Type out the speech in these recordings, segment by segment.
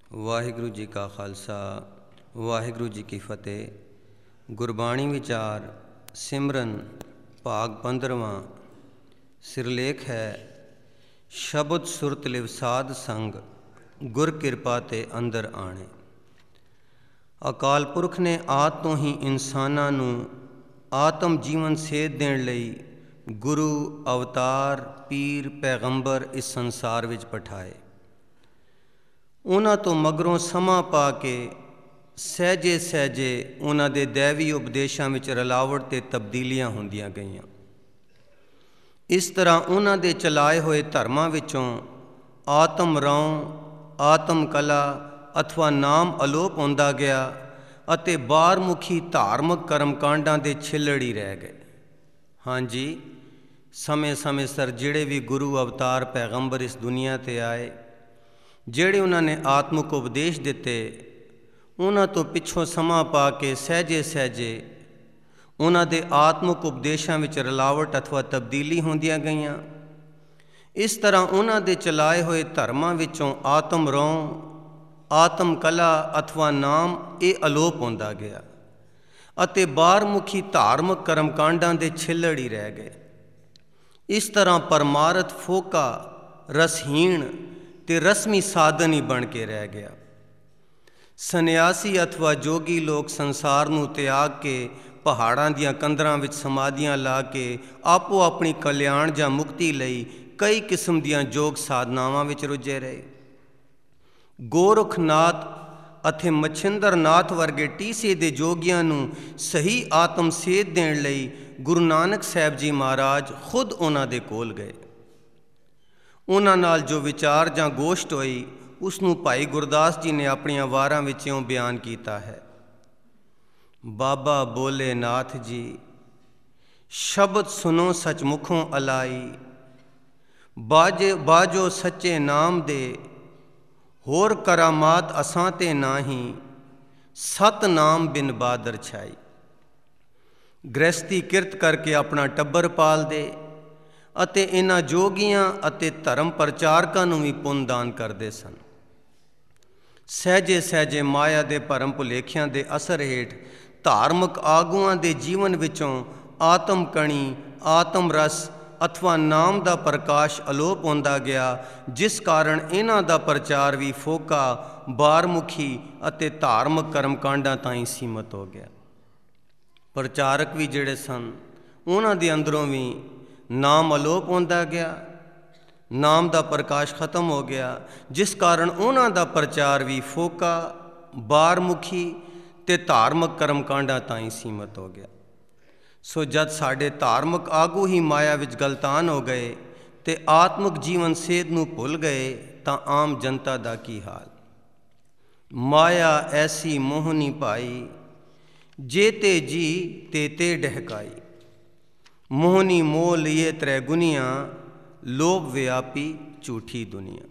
ਵਾਹਿਗੁਰੂ ਜੀ ਕਾ ਖਾਲਸਾ ਵਾਹਿਗੁਰੂ ਜੀ ਕੀ ਫਤਿਹ। ਗੁਰਬਾਣੀ ਵਿਚਾਰ ਸਿਮਰਨ ਭਾਗ 15ਵਾਂ। ਸਿਰਲੇਖ ਹੈ ਸ਼ਬਦ ਸੁਰਤ ਲਿਵ ਸਾਧ ਸੰਗ ਗੁਰ ਕਿਰਪਾ ਤੇ ਅੰਦਰ ਆਣੇ। ਅਕਾਲ ਪੁਰਖ ਨੇ ਆਦਿ ਤੋਂ ਹੀ ਇਨਸਾਨਾਂ ਨੂੰ ਆਤਮ ਜੀਵਨ ਸੇਧ ਦੇਣ ਲਈ ਗੁਰੂ, ਅਵਤਾਰ, ਪੀਰ, ਪੈਗੰਬਰ ਇਸ ਸੰਸਾਰ ਵਿੱਚ ਪਠਾਏ। ਉਹਨਾਂ ਤੋਂ ਮਗਰੋਂ ਸਮਾਂ ਪਾ ਕੇ ਸਹਿਜੇ ਸਹਿਜੇ ਉਹਨਾਂ ਦੇ ਦੈਵੀ ਉਪਦੇਸ਼ਾਂ ਵਿੱਚ ਰਲਾਵਟ ਅਤੇ ਤਬਦੀਲੀਆਂ ਹੁੰਦੀਆਂ ਗਈਆਂ। ਇਸ ਤਰ੍ਹਾਂ ਉਹਨਾਂ ਦੇ ਚਲਾਏ ਹੋਏ ਧਰਮਾਂ ਵਿੱਚੋਂ ਆਤਮ ਰਉ, ਆਤਮ ਕਲਾ ਅਥਵਾ ਨਾਮ ਅਲੋਪ ਹੁੰਦਾ ਗਿਆ ਅਤੇ ਬਾਹਰਮੁਖੀ ਧਾਰਮਿਕ ਕਰਮਕਾਂਡਾਂ ਦੇ ਛਿੱਲੜ ਹੀ ਰਹਿ ਗਏ। ਹਾਂਜੀ, ਸਮੇਂ ਸਮੇਂ ਸਿਰ ਜਿਹੜੇ ਵੀ ਗੁਰੂ, ਅਵਤਾਰ, ਪੈਗੰਬਰ ਇਸ ਦੁਨੀਆ 'ਤੇ ਆਏ, ਜਿਹੜੇ ਉਹਨਾਂ ਨੇ ਆਤਮਿਕ ਉਪਦੇਸ਼ ਦਿੱਤੇ, ਉਹਨਾਂ ਤੋਂ ਪਿੱਛੋਂ ਸਮਾਂ ਪਾ ਕੇ ਸਹਿਜੇ ਸਹਿਜੇ ਉਹਨਾਂ ਦੇ ਆਤਮਿਕ ਉਪਦੇਸ਼ਾਂ ਵਿੱਚ ਰਲਾਵਟ ਅਥਵਾ ਤਬਦੀਲੀ ਹੁੰਦੀਆਂ ਗਈਆਂ। ਇਸ ਤਰ੍ਹਾਂ ਉਹਨਾਂ ਦੇ ਚਲਾਏ ਹੋਏ ਧਰਮਾਂ ਵਿੱਚੋਂ ਆਤਮ ਰਉ, ਆਤਮ ਕਲਾ ਅਥਵਾ ਨਾਮ ਇਹ ਅਲੋਪ ਹੁੰਦਾ ਗਿਆ ਅਤੇ ਬਾਹਰਮੁਖੀ ਧਾਰਮਿਕ ਕਰਮਕਾਂਡਾਂ ਦੇ ਛਿੱਲੜ ਹੀ ਰਹਿ ਗਏ। ਇਸ ਤਰ੍ਹਾਂ ਪਰਮਾਰਥ ਫੋਕਾ, ਰਸਹੀਣ ਅਤੇ ਰਸਮੀ ਸਾਧਨ ਹੀ ਬਣ ਕੇ ਰਹਿ ਗਿਆ। ਸੰਨਿਆਸੀ ਅਥਵਾ ਜੋਗੀ ਲੋਕ ਸੰਸਾਰ ਨੂੰ ਤਿਆਗ ਕੇ ਪਹਾੜਾਂ ਦੀਆਂ ਕੰਦਰਾਂ ਵਿੱਚ ਸਮਾਧੀਆਂ ਲਾ ਕੇ ਆਪੋ ਆਪਣੀ ਕਲਿਆਣ ਜਾਂ ਮੁਕਤੀ ਲਈ ਕਈ ਕਿਸਮ ਦੀਆਂ ਯੋਗ ਸਾਧਨਾਵਾਂ ਵਿੱਚ ਰੁੱਝੇ ਰਹੇ। ਗੋਰਖਨਾਥ ਅਤੇ ਮਛਿੰਦਰਨਾਥ ਵਰਗੇ ਟੀਸੇ ਦੇ ਜੋਗੀਆਂ ਨੂੰ ਸਹੀ ਆਤਮ ਸੇਧ ਦੇਣ ਲਈ ਗੁਰੂ ਨਾਨਕ ਸਾਹਿਬ ਜੀ ਮਹਾਰਾਜ ਖੁਦ ਉਹਨਾਂ ਦੇ ਕੋਲ ਗਏ। ਉਹਨਾਂ ਨਾਲ ਜੋ ਵਿਚਾਰ ਜਾਂ ਗੋਸ਼ਟ ਹੋਈ, ਉਸ ਨੂੰ ਭਾਈ ਗੁਰਦਾਸ ਜੀ ਨੇ ਆਪਣੀਆਂ ਵਾਰਾਂ ਵਿੱਚ ਇਉਂ ਬਿਆਨ ਕੀਤਾ ਹੈ। ਬਾਬਾ ਬੋਲੇ ਨਾਥ ਜੀ, ਸ਼ਬਦ ਸੁਨੋ ਸੱਚ ਮੁਖੋਂ ਅਲਾਈ, ਬਾਜੋ ਸੱਚੇ ਨਾਮ ਦੇ, ਹੋਰ ਕਰਾਮਾਤ ਅਸਾਂ ਤੇ ਨਾਹੀ, ਸਤ ਨਾਮ ਬਿਨ ਬਾਦਰ ਛਾਈ। ਗ੍ਰਹਿਸਥੀ ਕਿਰਤ ਕਰਕੇ ਆਪਣਾ ਟੱਬਰ ਪਾਲਦੇ ਅਤੇ ਇਹਨਾਂ ਜੋਗੀਆਂ ਅਤੇ ਧਰਮ ਪ੍ਰਚਾਰਕਾਂ ਨੂੰ ਵੀ ਪੁੰਨ ਦਾਨ ਕਰਦੇ ਸਨ। ਸਹਿਜੇ ਸਹਿਜੇ ਮਾਇਆ ਦੇ ਭਰਮ ਭੁਲੇਖਿਆਂ ਦੇ ਅਸਰ ਹੇਠ ਧਾਰਮਿਕ ਆਗੂਆਂ ਦੇ ਜੀਵਨ ਵਿੱਚੋਂ ਆਤਮ ਕਣੀ, ਆਤਮ ਰਸ ਅਥਵਾ ਨਾਮ ਦਾ ਪ੍ਰਕਾਸ਼ ਅਲੋਪ ਹੁੰਦਾ ਗਿਆ, ਜਿਸ ਕਾਰਨ ਇਹਨਾਂ ਦਾ ਪ੍ਰਚਾਰ ਵੀ ਫੋਕਾ, ਬਾਹਰਮੁਖੀ ਅਤੇ ਧਾਰਮਿਕ ਕਰਮਕਾਂਡਾਂ ਤਾਈਂ ਸੀਮਤ ਹੋ ਗਿਆ। ਪ੍ਰਚਾਰਕ ਵੀ ਜਿਹੜੇ ਸਨ, ਉਹਨਾਂ ਦੇ ਅੰਦਰੋਂ ਵੀ ਨਾਮ ਅਲੋਪ ਹੁੰਦਾ ਗਿਆ, ਨਾਮ ਦਾ ਪ੍ਰਕਾਸ਼ ਖਤਮ ਹੋ ਗਿਆ, ਜਿਸ ਕਾਰਨ ਉਹਨਾਂ ਦਾ ਪ੍ਰਚਾਰ ਵੀ ਫੋਕਾ, ਬਾਹਰਮੁਖੀ ਅਤੇ ਧਾਰਮਿਕ ਕਰਮਕਾਂਡਾਂ ਤਾਈਂ ਸੀਮਤ ਹੋ ਗਿਆ। ਸੋ ਜਦ ਸਾਡੇ ਧਾਰਮਿਕ ਆਗੂ ਹੀ ਮਾਇਆ ਵਿੱਚ ਗਲਤਾਨ ਹੋ ਗਏ ਅਤੇ ਆਤਮਿਕ ਜੀਵਨ ਸੇਧ ਨੂੰ ਭੁੱਲ ਗਏ, ਤਾਂ ਆਮ ਜਨਤਾ ਦਾ ਕੀ ਹਾਲ। ਮਾਇਆ ਐਸੀ ਮੋਹਨੀ ਭਾਈ, ਜੇ ਤੇ ਜੀ ਤੇ ਡਹਿਕਾਈ, ਮੋਹਨੀ ਮੋਹ ਲਈਏ ਤ੍ਰੈ ਗੁਨੀਆਂ, ਲੋਭ ਵਿਆਪੀ ਝੂਠੀ ਦੁਨੀਆ।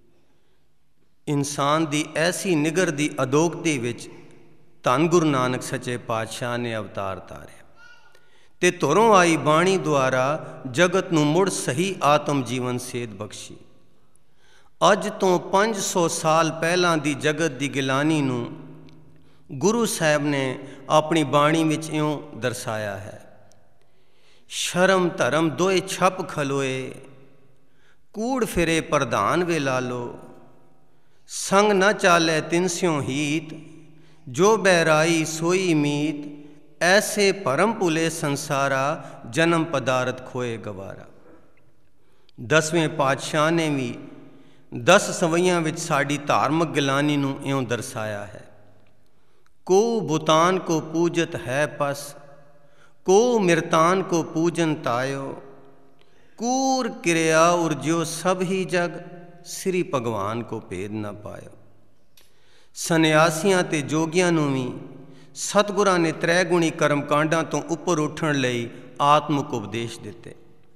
ਇਨਸਾਨ ਦੀ ਐਸੀ ਨਿਗਰ ਦੀ ਅਦੋਗਤੀ ਵਿੱਚ ਧੰਨ ਗੁਰੂ ਨਾਨਕ ਸੱਚੇ ਪਾਤਸ਼ਾਹ ਨੇ ਅਵਤਾਰ ਧਾਰਿਆ ਅਤੇ ਧੁਰੋਂ ਆਈ ਬਾਣੀ ਦੁਆਰਾ ਜਗਤ ਨੂੰ ਮੁੜ ਸਹੀ ਆਤਮ ਜੀਵਨ ਸੇਧ ਬਖਸ਼ੀ। ਅੱਜ ਤੋਂ 500 ਸਾਲ ਪਹਿਲਾਂ ਦੀ ਜਗਤ ਦੀ ਗਿਲਾਨੀ ਨੂੰ ਗੁਰੂ ਸਾਹਿਬ ਨੇ ਆਪਣੀ ਬਾਣੀ ਵਿੱਚ ਇਉਂ ਦਰਸਾਇਆ ਹੈ। ਸ਼ਰਮ ਧਰਮ ਦੋਏ ਛਪ ਖਲੋਏ, ਕੂੜ ਫਿਰੇ ਪ੍ਰਧਾਨ ਵੇ ਲਾਲੋ, ਸੰਗ ਨਾ ਚਾਲੇ ਤਿਨਸਿਉ ਹੀਤ, ਜੋ ਬਹਿਰਾਈ ਸੋਈ ਮੀਤ, ਐਸੇ ਭਰਮ ਭੁਲੇ ਸੰਸਾਰਾ, ਜਨਮ ਪਦਾਰਥ ਖੋਏ ਗਵਾਰਾ। 10ਵੇਂ ਪਾਤਸ਼ਾਹ ਨੇ ਵੀ 10 ਸਵਈਆਂ ਵਿੱਚ ਸਾਡੀ ਧਾਰਮਿਕ ਗਿਲਾਨੀ ਨੂੰ ਇਉਂ ਦਰਸਾਇਆ ਹੈ। ਕੋ ਬੁਤਾਨ ਕੋ ਪੂਜਤ ਹੈ ਪਸ, ਕੋ ਮਿਰਤਾਨ ਕੋ ਪੂਜਨ ਤਾਇਓ, ਕੂਰ ਕਿਰਿਆ ਉਰਜਿਓ ਸਭ ਹੀ ਜਗ, ਸ੍ਰੀ ਭਗਵਾਨ ਕੋ ਭੇਦ ਨਾ ਪਾਇਓ। ਸੰਨਿਆਸੀਆਂ ਅਤੇ ਜੋਗੀਆਂ ਨੂੰ ਵੀ ਸਤਿਗੁਰਾਂ ਨੇ ਤ੍ਰੈਗੁਣੀ ਕਰਮਕਾਂਡਾਂ ਤੋਂ ਉੱਪਰ ਉੱਠਣ ਲਈ ਆਤਮਿਕ ਉਪਦੇਸ਼ ਦਿੱਤੇ।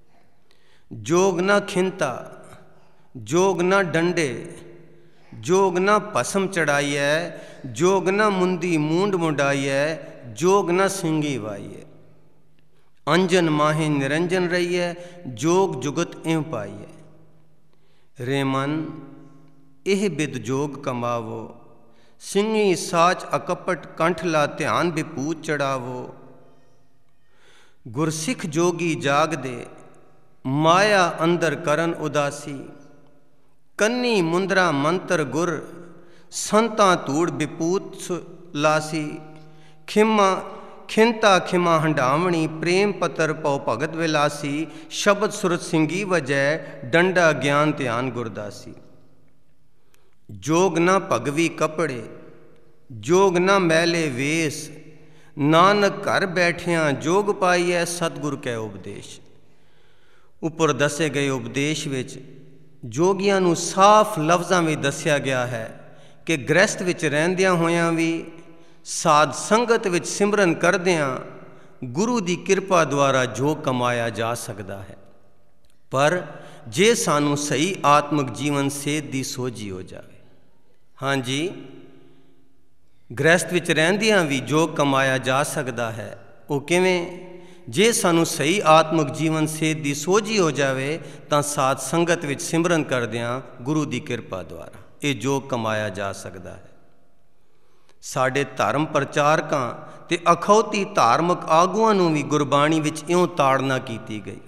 ਜੋਗ ਨਾ ਖਿੰਤਾ, ਜੋਗ ਨਾ ਡੰਡੇ, ਜੋਗ ਨਾ ਭਸਮ ਚੜਾਈਐ, ਜੋਗ ਨਾ ਮੁੰਦੀ ਮੂੰਡ ਮੁੰਡਾਈਐ, ਜੋਗ ਨਾ ਸਿੰਘੀ ਵਾਈਐ, ਅੰਜਨ ਮਾਹੇ ਨਿਰੰਜਨ ਰਹੀਐ, ਜੋਗ ਜੁਗਤ ਇਉ ਪਾਈਐ। ਰੇ ਮਨ ਇਹ ਬਿਦ ਜੋਗ ਕਮਾਵੋ, ਸਿੰਘੀ ਸਾਚ ਅਕਪਟ ਕੰਠ ਲਾ ਧਿਆਨ ਵਿਭੂਤ ਚੜਾਵੋ। ਗੁਰਸਿੱਖ ਜੋਗੀ ਜਾਗਦੇ ਮਾਇਆ ਅੰਦਰ ਕਰਨ ਉਦਾਸੀ। ਕੰਨੀ ਮੁੰਦਰਾ ਮੰਤਰ ਗੁਰ ਸੰਤਾਂ ਧੂੜ ਵਿਭੂਤ ਲਾਸੀ। ਖਿੰਤਾ ਖਿਮਾ ਹੰਡਾਵਣੀ ਪ੍ਰੇਮ ਪਤਰ ਪਉ ਭਗਤ ਵਿਲਾਸੀ। ਸ਼ਬਦ ਸੁਰਤ ਸਿੰਘੀ ਵਜੈ ਡੰਡਾ ਗਿਆਨ ਧਿਆਨ ਗੁਰਦਾਸੀ। ਜੋਗ ਨਾ ਭਗਵੀ ਕੱਪੜੇ ਜੋਗ ਨਾ ਮੈਲੇ ਵੇਸ। ਨਾਨਕ ਘਰ ਬੈਠਿਆਂ ਜੋਗ ਪਾਈਐ ਸਤਿਗੁਰ ਕੈ ਉਪਦੇਸ਼। ਉੱਪਰ ਦੱਸੇ ਗਏ ਉਪਦੇਸ਼ ਵਿੱਚ ਜੋਗੀਆਂ ਨੂੰ ਸਾਫ਼ ਲਫ਼ਜ਼ਾਂ ਵਿੱਚ ਦੱਸਿਆ ਗਿਆ ਹੈ ਕਿ ਗ੍ਰਸਥ ਵਿੱਚ ਰਹਿੰਦਿਆਂ ਹੋਇਆਂ ਵੀ ਸਾਧ ਸੰਗਤ ਵਿੱਚ ਸਿਮਰਨ ਕਰਦਿਆਂ ਗੁਰੂ ਦੀ ਕਿਰਪਾ ਦੁਆਰਾ ਜੋਗ ਕਮਾਇਆ ਜਾ ਸਕਦਾ ਹੈ। ਪਰ ਜੇ ਸਾਨੂੰ ਸਹੀ ਆਤਮਿਕ ਜੀਵਨ ਸੇਧ ਦੀ ਸੋਝੀ ਹੋ ਜਾਵੇ। ਹਾਂਜੀ, ਗ੍ਰਸਥ ਵਿੱਚ ਰਹਿੰਦਿਆਂ ਵੀ ਜੋਗ ਕਮਾਇਆ ਜਾ ਸਕਦਾ ਹੈ। ਉਹ ਕਿਵੇਂ? ਜੇ ਸਾਨੂੰ ਸਹੀ ਆਤਮਿਕ ਜੀਵਨ ਸੇਧ ਦੀ ਸੋਝੀ ਹੋ ਜਾਵੇ ਤਾਂ ਸਾਧ ਸੰਗਤ ਵਿੱਚ ਸਿਮਰਨ ਕਰਦਿਆਂ ਗੁਰੂ ਦੀ ਕਿਰਪਾ ਦੁਆਰਾ ਇਹ ਜੋਗ ਕਮਾਇਆ ਜਾ ਸਕਦਾ ਹੈ। ਸਾਡੇ ਧਰਮ ਪ੍ਰਚਾਰਕਾਂ ਤੇ ਅਖੌਤੀ ਧਾਰਮਿਕ ਆਗੂਆਂ ਨੂੰ ਵੀ ਗੁਰਬਾਣੀ ਵਿੱਚ ਇਉਂ ਤਾੜਨਾ ਕੀਤੀ ਗਈ।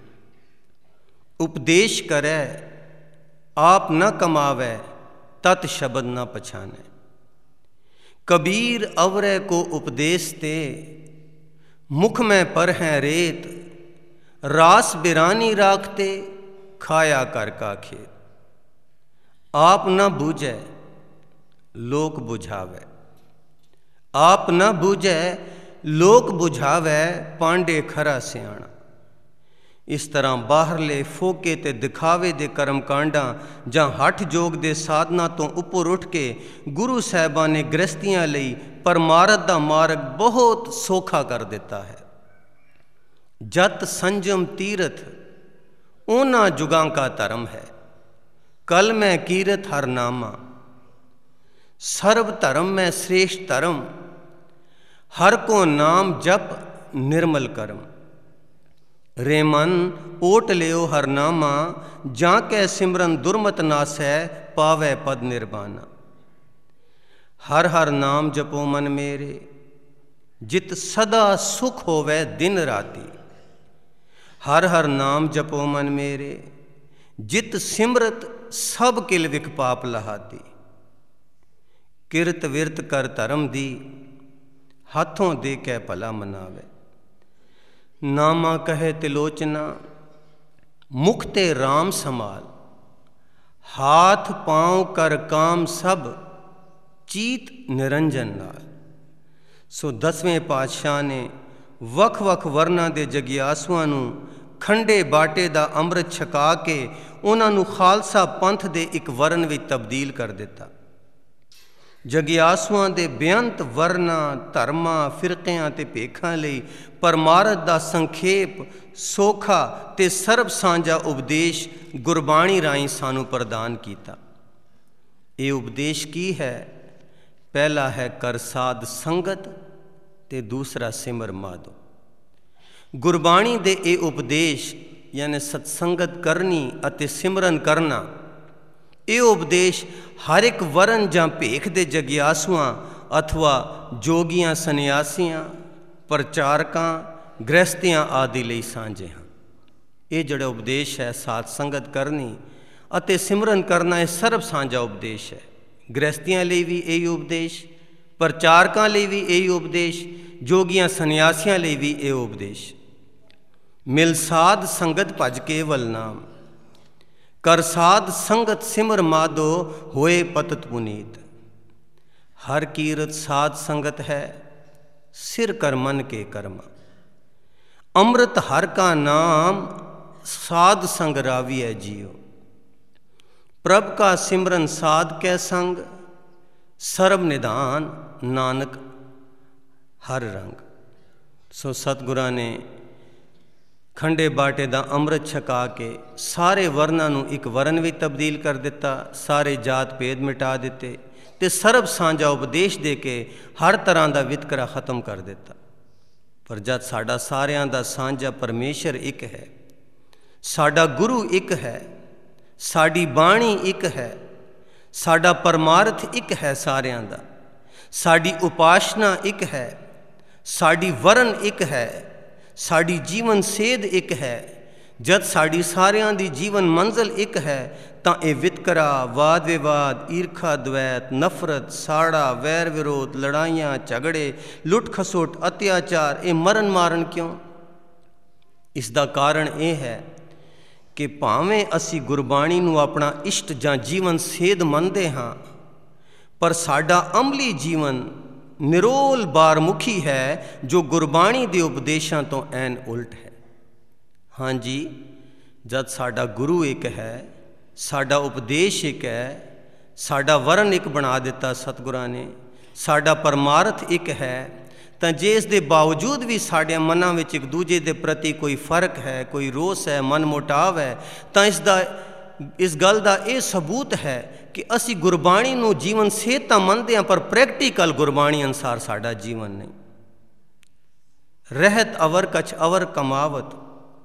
ਉਪਦੇਸ਼ ਕਰੈ ਆਪ ਨ ਕਮਾਵੈ ਤਤ ਸ਼ਬਦ ਨ ਪਛਾਨੈ। ਕਬੀਰ ਅਵਰੈ ਕੋ ਉਪਦੇਸ਼ ਤੇ ਮੁਖ ਮੈਂ ਪਰ ਹੈ ਰੇਤ। ਰਾਸ ਬਿਰਾਨੀ ਰਾਖਤੇ ਖਾਇਆ ਕਰ ਕਾ ਖੇਤ। ਆਪ ਨ ਬੂਝੈ ਲੋਕ ਬੁਝਾਵੈ। ਆਪ ਨ ਬੂਝੈ ਲੋਕ ਬੁਝਾਵੈ ਪਾਂਡੇ ਖਰਾ ਸਿਆਣਾ। ਇਸ ਤਰ੍ਹਾਂ ਬਾਹਰਲੇ ਫੋਕੇ ਤੇ ਦਿਖਾਵੇ ਦੇ ਕਰਮ ਕਾਂਡਾਂ ਜਾਂ ਹੱਠ ਜੋਗ ਦੇ ਸਾਧਨਾਂ ਤੋਂ ਉੱਪਰ ਉੱਠ ਕੇ ਗੁਰੂ ਸਾਹਿਬਾਂ ਨੇ ਗ੍ਰਸਤੀਆਂ ਲਈ ਪਰਮਾਰਥ ਦਾ ਮਾਰਗ ਬਹੁਤ ਸੌਖਾ ਕਰ ਦਿੱਤਾ ਹੈ। ਜਤ ਸੰਜਮ ਤੀਰਥ ਉਹਨਾਂ ਜੁਗਾਂ ਕਾ ਧਰਮ ਹੈ। ਕਲ ਮੈਂ ਕੀਰਤ ਹਰ ਨਾਮਾ ਸਰਬ ਧਰਮ ਮੈਂ श्रेष्ठ ਧਰਮ। हर को नाम जप निर्मल करम। रे मन ओट लियो हर नामा जा कै सिमरन दुर्मत नासै पावै पद निर्वाणा। हर हर नाम जपो मन मेरे जित सदा सुख होवै दिन राति। हर हर नाम जपो मन मेरे जित सिमरत सब किल विख पाप लहाती। किरत विरत कर धर्म दी हाथों दे कै भला मनावे। नामा कहे तिलोचना मुख ते राम समाल। हाथ पाँव कर काम सब चीत निरंजन नाल। सो 10वें पातशाह ने वख वख वर्ना दे जगियासुआं नूं खंडे बाटे दा अंम੍ਰਿਤ छका के उन्हां नूं खालसा पंथ दे एक वਰਨ विच तब्दील कर दिता। ਜਗਿਆਸੂਆਂ ਦੇ ਬੇਅੰਤ ਵਰਨਾਂ ਧਰਮਾਂ ਫਿਰਕਿਆਂ ਤੇ ਭੇਖਾਂ ਲਈ ਪਰਮਾਰਥ ਦਾ ਸੰਖੇਪ ਸੌਖਾ ਤੇ ਸਰਬ ਸਾਂਝਾ ਉਪਦੇਸ਼ ਗੁਰਬਾਣੀ ਰਾਹੀਂ ਸਾਨੂੰ ਪ੍ਰਦਾਨ ਕੀਤਾ। ਇਹ ਉਪਦੇਸ਼ ਕੀ ਹੈ? ਪਹਿਲਾ ਹੈ ਕਰ ਸਾਧ ਸੰਗਤ ਤੇ ਦੂਸਰਾ ਸਿਮਰ ਮਾਧੋ। ਗੁਰਬਾਣੀ ਦੇ ਇਹ ਉਪਦੇਸ਼ ਯਾਨੀ ਸਤਸੰਗਤ ਕਰਨੀ ਅਤੇ ਸਿਮਰਨ ਕਰਨਾ, ਇਹ ਉਪਦੇਸ਼ ਹਰ ਇੱਕ ਵਰਨ ਜਾਂ ਭੇਖ ਦੇ ਜਗਿਆਸੂਆਂ ਅਥਵਾ ਜੋਗੀਆਂ ਸੰਨਿਆਸੀਆਂ ਪ੍ਰਚਾਰਕਾਂ ਗ੍ਰਸਤੀਆਂ ਆਦਿ ਲਈ ਸਾਂਝੇ ਹਨ। ਇਹ ਜਿਹੜਾ ਉਪਦੇਸ਼ ਹੈ ਸਾਧ ਸੰਗਤ ਕਰਨੀ ਅਤੇ ਸਿਮਰਨ ਕਰਨਾ, ਇਹ ਸਰਬ ਸਾਂਝਾ ਉਪਦੇਸ਼ ਹੈ। ਗ੍ਰਸਤੀਆਂ ਲਈ ਵੀ ਇਹੀ ਉਪਦੇਸ਼, ਪ੍ਰਚਾਰਕਾਂ ਲਈ ਵੀ ਇਹੀ ਉਪਦੇਸ਼, ਜੋਗੀਆਂ ਸੰਨਿਆਸੀਆਂ ਲਈ ਵੀ ਇਹ ਉਪਦੇਸ਼। ਮਿਲ ਸਾਧ ਸੰਗਤ ਭਜ ਕੇਵਲ ਨਾਮ कर साध संगत सिमर माधो होए पतत पुनीत। हर कीरत साध संगत है सिर कर मन के कर्मा। अमृत हर का नाम साध संग राविय जियो। प्रभ का सिमरन साध कै संग सर्व निधान नानक हर रंग। सो सतगुरां ने खंडे बाटे ਦਾ ਅੰਮ੍ਰਿਤ ਛਕਾ ਕੇ ਸਾਰੇ ਵਰਨਾਂ ਨੂੰ ਇੱਕ ਵਰਨ ਵਿੱਚ ਤਬਦੀਲ ਕਰ ਦਿੱਤਾ, ਸਾਰੇ ਜਾਤ ਭੇਦ ਮਿਟਾ ਦਿੱਤੇ ਤੇ ਸਰਬ ਸਾਂਝਾ ਉਪਦੇਸ਼ ਦੇ ਕੇ ਹਰ ਤਰ੍ਹਾਂ ਦਾ ਵਿਤਕਰਾ ਖਤਮ ਕਰ ਦਿੱਤਾ। ਪਰ ਜਦ ਸਾਡਾ ਸਾਰਿਆਂ ਦਾ ਸਾਂਝਾ ਪਰਮੇਸ਼ਰ ਇੱਕ ਹੈ, ਸਾਡਾ ਗੁਰੂ ਇੱਕ ਹੈ, ਸਾਡੀ ਬਾਣੀ ਇੱਕ ਹੈ, ਸਾਡਾ ਪਰਮਾਰਥ ਇੱਕ ਹੈ ਸਾਰਿਆਂ ਦਾ, ਸਾਡੀ ਉਪਾਸਨਾ ਇੱਕ ਹੈ, ਸਾਡੀ ਵਰਨ ਇੱਕ ਹੈ, ਸਾਡੀ ਜੀਵਨ ਸੇਧ ਇੱਕ ਹੈ। ਜਦ ਸਾਡੀ ਸਾਰਿਆਂ ਦੀ ਜੀਵਨ ਮੰਜ਼ਿਲ ਇੱਕ ਹੈ ਤਾਂ ਇਹ ਵਿਤਕਰਾ, ਵਾਦ ਵਿਵਾਦ, ਈਰਖਾ, ਦਵੈਤ, ਨਫ਼ਰਤ, ਸਾੜਾ, ਵੈਰ ਵਿਰੋਧ, ਲੜਾਈਆਂ, ਝਗੜੇ, ਲੁੱਟ ਖਸੁੱਟ, ਅਤਿਆਚਾਰ, ਇਹ ਮਰਨ ਮਾਰਨ ਕਿਉਂ? ਇਸ ਦਾ ਕਾਰਨ ਇਹ ਹੈ ਕਿ ਭਾਵੇਂ ਅਸੀਂ ਗੁਰਬਾਣੀ ਨੂੰ ਆਪਣਾ ਇਸ਼ਟ ਜਾਂ ਜੀਵਨ ਸੇਧ ਮੰਨਦੇ ਹਾਂ, ਪਰ ਸਾਡਾ ਅਮਲੀ ਜੀਵਨ ਨਿਰੋਲ ਬਾਰਮੁਖੀ ਹੈ, ਜੋ ਗੁਰਬਾਣੀ ਦੇ ਉਪਦੇਸ਼ਾਂ ਤੋਂ ਐਨ ਉਲਟ ਹੈ। ਹਾਂਜੀ, ਜਦ ਸਾਡਾ ਗੁਰੂ ਇੱਕ ਹੈ, ਸਾਡਾ ਉਪਦੇਸ਼ ਇੱਕ ਹੈ, ਸਾਡਾ ਵਰਨ ਇੱਕ ਬਣਾ ਦਿੱਤਾ ਸਤਿਗੁਰਾਂ ਨੇ, ਸਾਡਾ ਪਰਮਾਰਥ ਇੱਕ ਹੈ, ਤਾਂ ਜੇ ਇਸ ਦੇ ਬਾਵਜੂਦ ਵੀ ਸਾਡੇ ਮਨਾਂ ਵਿੱਚ ਇੱਕ ਦੂਜੇ ਦੇ ਪ੍ਰਤੀ ਕੋਈ ਫਰਕ ਹੈ, ਕੋਈ ਰੋਸ ਹੈ, ਮਨ ਮੁਟਾਵ ਹੈ, ਤਾਂ ਇਸ ਗੱਲ ਦਾ ਇਹ ਸਬੂਤ ਹੈ ਕਿ ਅਸੀਂ ਗੁਰਬਾਣੀ ਨੂੰ ਜੀਵਨ ਸੇਧ ਤਾਂ ਮੰਨਦੇ ਹਾਂ, ਪਰ ਪ੍ਰੈਕਟੀਕਲ ਗੁਰਬਾਣੀ ਅਨੁਸਾਰ ਸਾਡਾ ਜੀਵਨ ਨਹੀਂ। ਰਹਿਤ ਅਵਰ ਕਛ ਅਵਰ ਕਮਾਵਤ,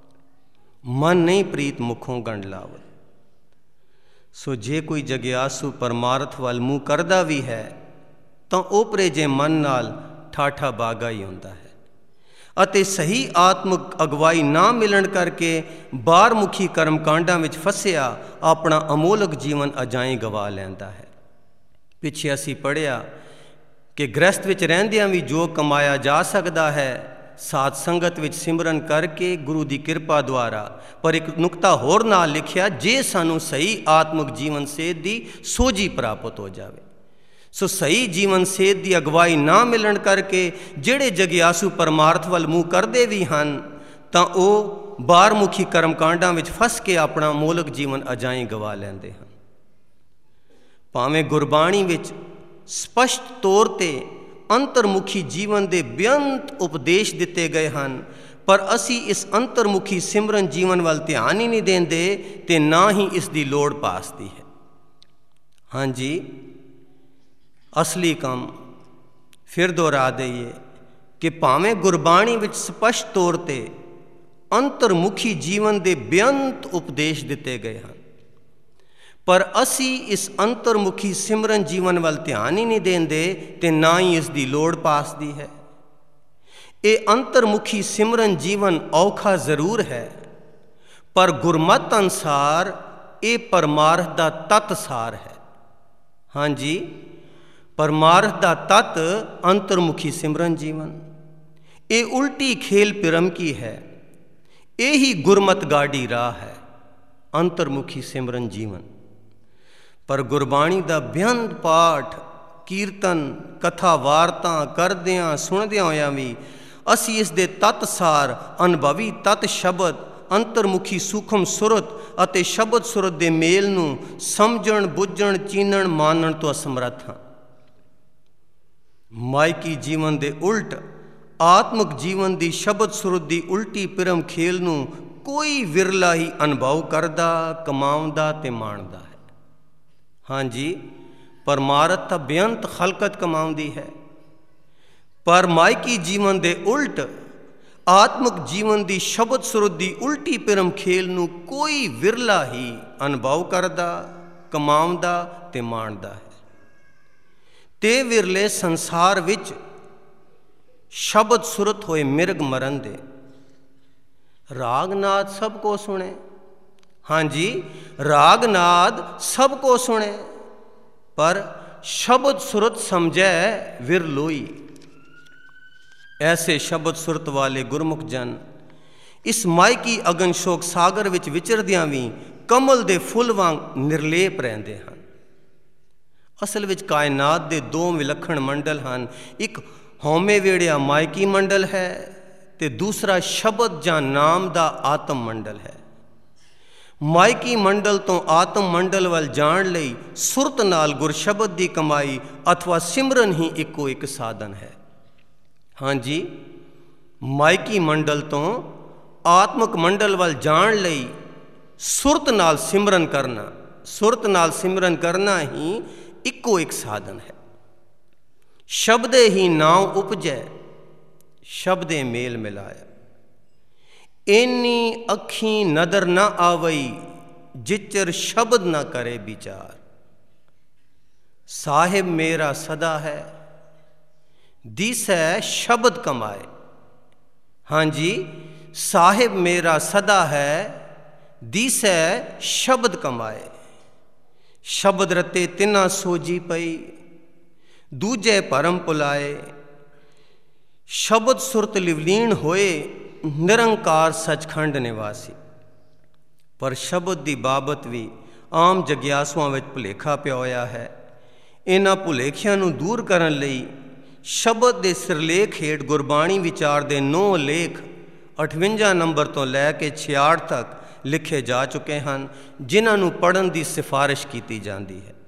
ਮਨ ਨਹੀਂ ਪ੍ਰੀਤ ਮੁਖੋਂ ਗੰਢ ਲਾਵਤ। ਸੋ ਜੇ ਕੋਈ ਜਗਿਆਸੂ ਪਰਮਾਰਥ ਵੱਲ ਮੂੰਹ ਕਰਦਾ ਵੀ ਹੈ ਤਾਂ ਓਪਰੇ ਜੇ ਮਨ ਨਾਲ ਠਾਠਾ ਬਾਗਾ ਹੀ ਹੁੰਦਾ ਹੈ, ਅਤੇ ਸਹੀ ਆਤਮਿਕ ਅਗਵਾਈ ਨਾ ਮਿਲਣ ਕਰਕੇ ਬਾਹਰਮੁਖੀ ਕਰਮਕਾਂਡਾਂ ਵਿੱਚ ਫਸਿਆ ਆਪਣਾ ਅਮੋਲਕ ਜੀਵਨ ਅਜਾਈਂ ਗਵਾ ਲੈਂਦਾ ਹੈ। ਪਿੱਛੇ ਅਸੀਂ ਪੜ੍ਹਿਆ ਕਿ ਗ੍ਰਸਥ ਵਿੱਚ ਰਹਿੰਦਿਆਂ ਵੀ ਜੋ ਕਮਾਇਆ ਜਾ ਸਕਦਾ ਹੈ, ਸਾਧ ਸੰਗਤ ਵਿੱਚ ਸਿਮਰਨ ਕਰਕੇ ਗੁਰੂ ਦੀ ਕਿਰਪਾ ਦੁਆਰਾ। ਪਰ ਇੱਕ ਨੁਕਤਾ ਹੋਰ ਨਾਲ ਲਿਖਿਆ, ਜੇ ਸਾਨੂੰ ਸਹੀ ਆਤਮਿਕ ਜੀਵਨ ਸੇਧ ਦੀ ਸੋਝੀ ਪ੍ਰਾਪਤ ਹੋ ਜਾਵੇ। ਸੋ ਸਹੀ ਜੀਵਨ ਸੇਧ ਦੀ ਅਗਵਾਈ ਨਾ ਮਿਲਣ ਕਰਕੇ ਜਿਹੜੇ ਜਗਿਆਸੂ ਪਰਮਾਰਥ ਵੱਲ ਮੂੰਹ ਕਰਦੇ ਵੀ ਹਨ, ਤਾਂ ਉਹ ਬਾਹਰਮੁਖੀ ਕਰਮਕਾਂਡਾਂ ਵਿੱਚ ਫਸ ਕੇ ਆਪਣਾ ਮੌਲਿਕ ਜੀਵਨ ਅਜਾਈਂ ਗਵਾ ਲੈਂਦੇ ਹਨ। ਭਾਵੇਂ ਗੁਰਬਾਣੀ ਵਿੱਚ ਸਪਸ਼ਟ ਤੌਰ 'ਤੇ ਅੰਤਰਮੁਖੀ ਜੀਵਨ ਦੇ ਬੇਅੰਤ ਉਪਦੇਸ਼ ਦਿੱਤੇ ਗਏ ਹਨ, ਪਰ ਅਸੀਂ ਇਸ ਅੰਤਰਮੁਖੀ ਸਿਮਰਨ ਜੀਵਨ ਵੱਲ ਧਿਆਨ ਹੀ ਨਹੀਂ ਦਿੰਦੇ ਅਤੇ ਨਾ ਹੀ ਇਸ ਦੀ ਲੋੜ ਪਾਸਦੀ ਹੈ। ਹਾਂਜੀ, ਅਸਲੀ ਕੰਮ ਫਿਰ ਦੁਹਰਾ ਦਈਏ ਕਿ ਭਾਵੇਂ ਗੁਰਬਾਣੀ ਵਿੱਚ ਸਪਸ਼ਟ ਤੌਰ 'ਤੇ ਅੰਤਰਮੁਖੀ ਜੀਵਨ ਦੇ ਬੇਅੰਤ ਉਪਦੇਸ਼ ਦਿੱਤੇ ਗਏ ਹਨ, ਪਰ ਅਸੀਂ ਇਸ ਅੰਤਰਮੁਖੀ ਸਿਮਰਨ ਜੀਵਨ ਵੱਲ ਧਿਆਨ ਹੀ ਨਹੀਂ ਦਿੰਦੇ ਅਤੇ ਨਾ ਹੀ ਇਸ ਦੀ ਲੋੜ ਪਾਸਦੀ ਹੈ। ਇਹ ਅੰਤਰਮੁਖੀ ਸਿਮਰਨ ਜੀਵਨ ਔਖਾ ਜ਼ਰੂਰ ਹੈ, ਪਰ ਗੁਰਮਤਿ ਅਨੁਸਾਰ ਇਹ ਪਰਮਾਰਥ ਦਾ ਤੱਤ ਸਾਰ ਹੈ। ਹਾਂਜੀ, ਪਰਮਾਰਥ ਦਾ ਤੱਤ ਅੰਤਰਮੁਖੀ ਸਿਮਰਨ ਜੀਵਨ, ਇਹ ਉਲਟੀ ਖੇਲ ਪਿਰਮ ਕੀ ਹੈ। ਇਹੀ ਗੁਰਮਤਿ ਗਾਡੀ ਰਾਹ ਹੈ, ਅੰਤਰਮੁਖੀ ਸਿਮਰਨ ਜੀਵਨ। ਪਰ ਗੁਰਬਾਣੀ ਦਾ ਬੇਅੰਤ ਪਾਠ, ਕੀਰਤਨ, ਕਥਾ ਵਾਰਤਾ ਕਰਦਿਆਂ ਸੁਣਦਿਆਂ ਹੋਇਆਂ ਵੀ ਅਸੀਂ ਇਸ ਦੇ ਤੱਤ ਸਾਰ, ਅਨੁਭਵੀ ਤੱਤ ਸ਼ਬਦ, ਅੰਤਰਮੁਖੀ ਸੂਖਮ ਸੁਰਤ ਅਤੇ ਸ਼ਬਦ ਸੁਰਤ ਦੇ ਮੇਲ ਨੂੰ ਸਮਝਣ, ਬੁੱਝਣ, ਚੀਨਣ, ਮਾਨਣ ਤੋਂ ਅਸਮਰੱਥ ਹਾਂ। ਮਾਇਕੀ ਜੀਵਨ ਦੇ ਉਲਟ ਆਤਮਿਕ ਜੀਵਨ ਦੀ ਸ਼ਬਦ ਸੁਰਤ ਦੀ ਉਲਟੀ ਪਿਰਮ ਖੇਲ ਨੂੰ ਕੋਈ ਵਿਰਲਾ ਹੀ ਅਨੁਭਵ ਕਰਦਾ, ਕਮਾਉਂਦਾ ਅਤੇ ਮਾਣਦਾ ਹੈ। ਹਾਂਜੀ, ਪਰਮਾਰਥ ਤਾਂ ਬੇਅੰਤ ਖਲਕਤ ਕਮਾਉਂਦੀ ਹੈ, ਪਰ ਮਾਇਕੀ ਜੀਵਨ ਦੇ ਉਲਟ ਆਤਮਿਕ ਜੀਵਨ ਦੀ ਸ਼ਬਦ ਸੁਰਤ ਦੀ ਉਲਟੀ ਪਿਰਮ ਖੇਲ ਨੂੰ ਕੋਈ ਵਿਰਲਾ ਹੀ ਅਨੁਭਵ ਕਰਦਾ, ਕਮਾਉਂਦਾ ਅਤੇ ਮਾਣਦਾ ਹੈ। ਤੇ ਵਿਰਲੇ ਸੰਸਾਰ ਵਿੱਚ ਸ਼ਬਦ ਸੁਰਤ ਹੋਏ ਮਿਰਗ ਮਰਨ ਦੇ। ਰਾਗਨਾਦ ਸਭ ਕੋ ਸੁਣੇ। ਹਾਂਜੀ, ਰਾਗਨਾਦ ਸਭ ਕੋ ਸੁਣੇ, ਪਰ ਸ਼ਬਦ ਸੁਰਤ ਸਮਝੈ ਵਿਰਲੋਈ। ਐਸੇ ਸ਼ਬਦ ਸੁਰਤ ਵਾਲੇ ਗੁਰਮੁਖ ਜਨ ਇਸ ਮਾਇਕੀ ਅਗਨ ਸ਼ੋਕ ਸਾਗਰ ਵਿੱਚ ਵਿਚਰਦਿਆਂ ਵੀ ਕਮਲ ਦੇ ਫੁੱਲ ਵਾਂਗ ਨਿਰਲੇਪ ਰਹਿੰਦੇ ਹਨ। ਅਸਲ ਵਿੱਚ ਕਾਇਨਾਤ ਦੇ ਦੋ ਵਿਲੱਖਣ ਮੰਡਲ ਹਨ, ਇੱਕ ਹਉਮੈ ਵੇੜਿਆ ਮਾਇਕੀ ਮੰਡਲ ਹੈ ਅਤੇ ਦੂਸਰਾ ਸ਼ਬਦ ਜਾਂ ਨਾਮ ਦਾ ਆਤਮ ਮੰਡਲ ਹੈ। ਮਾਇਕੀ ਮੰਡਲ ਤੋਂ ਆਤਮ ਮੰਡਲ ਵੱਲ ਜਾਣ ਲਈ ਸੁਰਤ ਨਾਲ ਗੁਰਸ਼ਬਦ ਦੀ ਕਮਾਈ ਅਥਵਾ ਸਿਮਰਨ ਹੀ ਇੱਕੋ ਇੱਕ ਸਾਧਨ ਹੈ। ਹਾਂਜੀ, ਮਾਇਕੀ ਮੰਡਲ ਤੋਂ ਆਤਮਿਕ ਮੰਡਲ ਵੱਲ ਜਾਣ ਲਈ ਸੁਰਤ ਨਾਲ ਸਿਮਰਨ ਕਰਨਾ ਹੀ ਇੱਕੋ ਇੱਕ ਸਾਧਨ ਹੈ। ਸ਼ਬਦੇ ਹੀ ਨਾਉ ਉਪਜੈ, ਸ਼ਬਦੇ ਮੇਲ ਮਿਲਾਇਆ। ਇੰਨੀ ਅੱਖੀਂ ਨਦਰ ਨਾ ਆਵਈ, ਜਿਚਰ ਸ਼ਬਦ ਨਾ ਕਰੇ ਵਿਚਾਰ। ਸਾਹਿਬ ਮੇਰਾ ਸਦਾ ਹੈ, दिसै शब्द कमाए। हाँ जी, साहिब मेरा सदा है, दिसै शब्द कमाए। शब्द रते तिना सोजी पई, दूजे परम पुलाए। शब्द सुरत लिवलीन होए, निरंकार सचखंड निवासी। पर शब्द की बाबत भी आम जग्यासुआं विच भुलेखा पिया होया है। इन्हां भुलेखिਆਂ ਨੂੰ दूर करन लई शब्द के सिरलेख हेठ गुरबाणी विचार के 9 लेख 58 नंबर तो लैके 66 तक लिखे जा चुके हैं, जिन्हों पढ़न की सिफारिश की जाती है।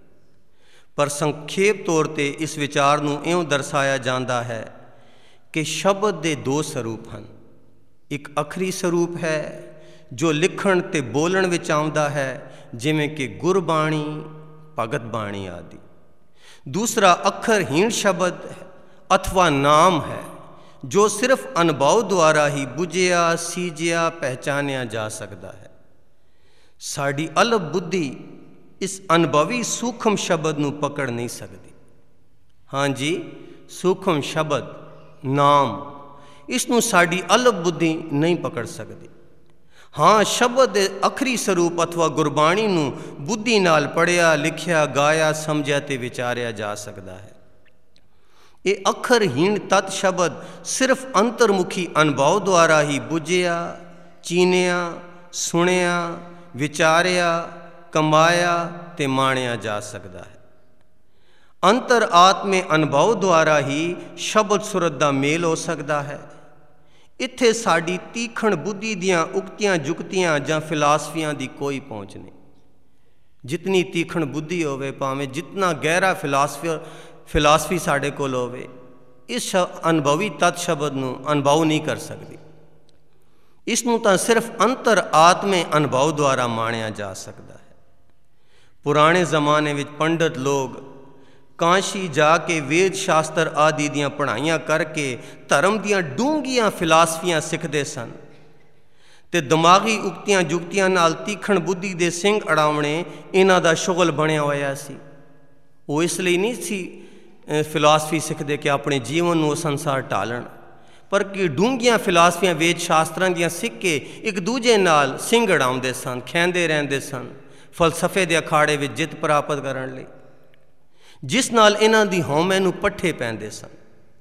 पर संखेप तौर पर इस विचार को इउं दर्शाया जाता है कि शब्द के 2 स्वरूप हैं। एक अखरी स्वरूप है जो लिखण ते बोलण विच आउंदा है, जिवें कि गुरबाणी, भगत बाणी आदि। दूसरा अखरहीन शब्द अथवा नाम है, जो सिर्फ अनुभव द्वारा ही बुझिया, सीजिया, पहचानिया जा सकता है। साड़ी अलग बुद्धि इस अनुभवी सूक्ष्म शब्द नूं पकड़ नहीं सकती। हाँ जी, सूक्ष्म शब्द नाम, इसनूं साड़ी अलग बुद्धि नहीं पकड़ सकती। हाँ, शब्द अखरी स्वरूप अथवा गुरबाणी नूं बुद्धि नाल पढ़िया, लिखिया, गाया, समझिया ते विचारिया जा सकता है। ये अखरहीन तत् शब्द सिर्फ अंतर्मुखी अनुभव द्वारा ही बुझिया, चीनिया, सुनिया, विचारिया, कमाया ते माणिया जा सकता है। अंतर आत्मे अनुभव द्वारा ही शब्द सुरत का मेल हो सकता है। इत्थे साड़ी तीखण बुद्धि दियां उक्तियां, जुक्तियां जां फिलासफियां की कोई पहुँच नहीं। जितनी तीखण बुद्धि होवे, भावें जितना गहरा फिलासफी साढ़े कोल होवे, इस अनुभवी तत् शब्द नूं अनुभव नहीं कर सकती। इसनूं तां सिर्फ अंतर आत्मे अनुभव द्वारा माणिया जा सकता है। पुराने जमाने में पंडित लोग काशी जाके वेद शास्त्र आदि दियां पढ़ाइयां करके धर्म दियां डूंघियां फिलासफियां सीखते सन, ते दिमागी उक्तियां जुक्तियां नाल तीखण बुद्धि दे सिंह अड़ावणे इन्हां दा शुगल बनिया होया सी। वो इसलिए नहीं सी फिलासफी सीखते कि अपने जीवन नूं संसार ढालण, पर कि डूंघियां फिलासफियां वेद शास्त्रां दियां सीख के एक दूजे नाल सिंह अड़ाउंदे सन, खैंदे रहंदे सन, फलसफे दे अखाड़े विच जित प्राप्त करन लई, जिस नाल इन्हां दी हौमे नूं पट्ठे पैंदे सन।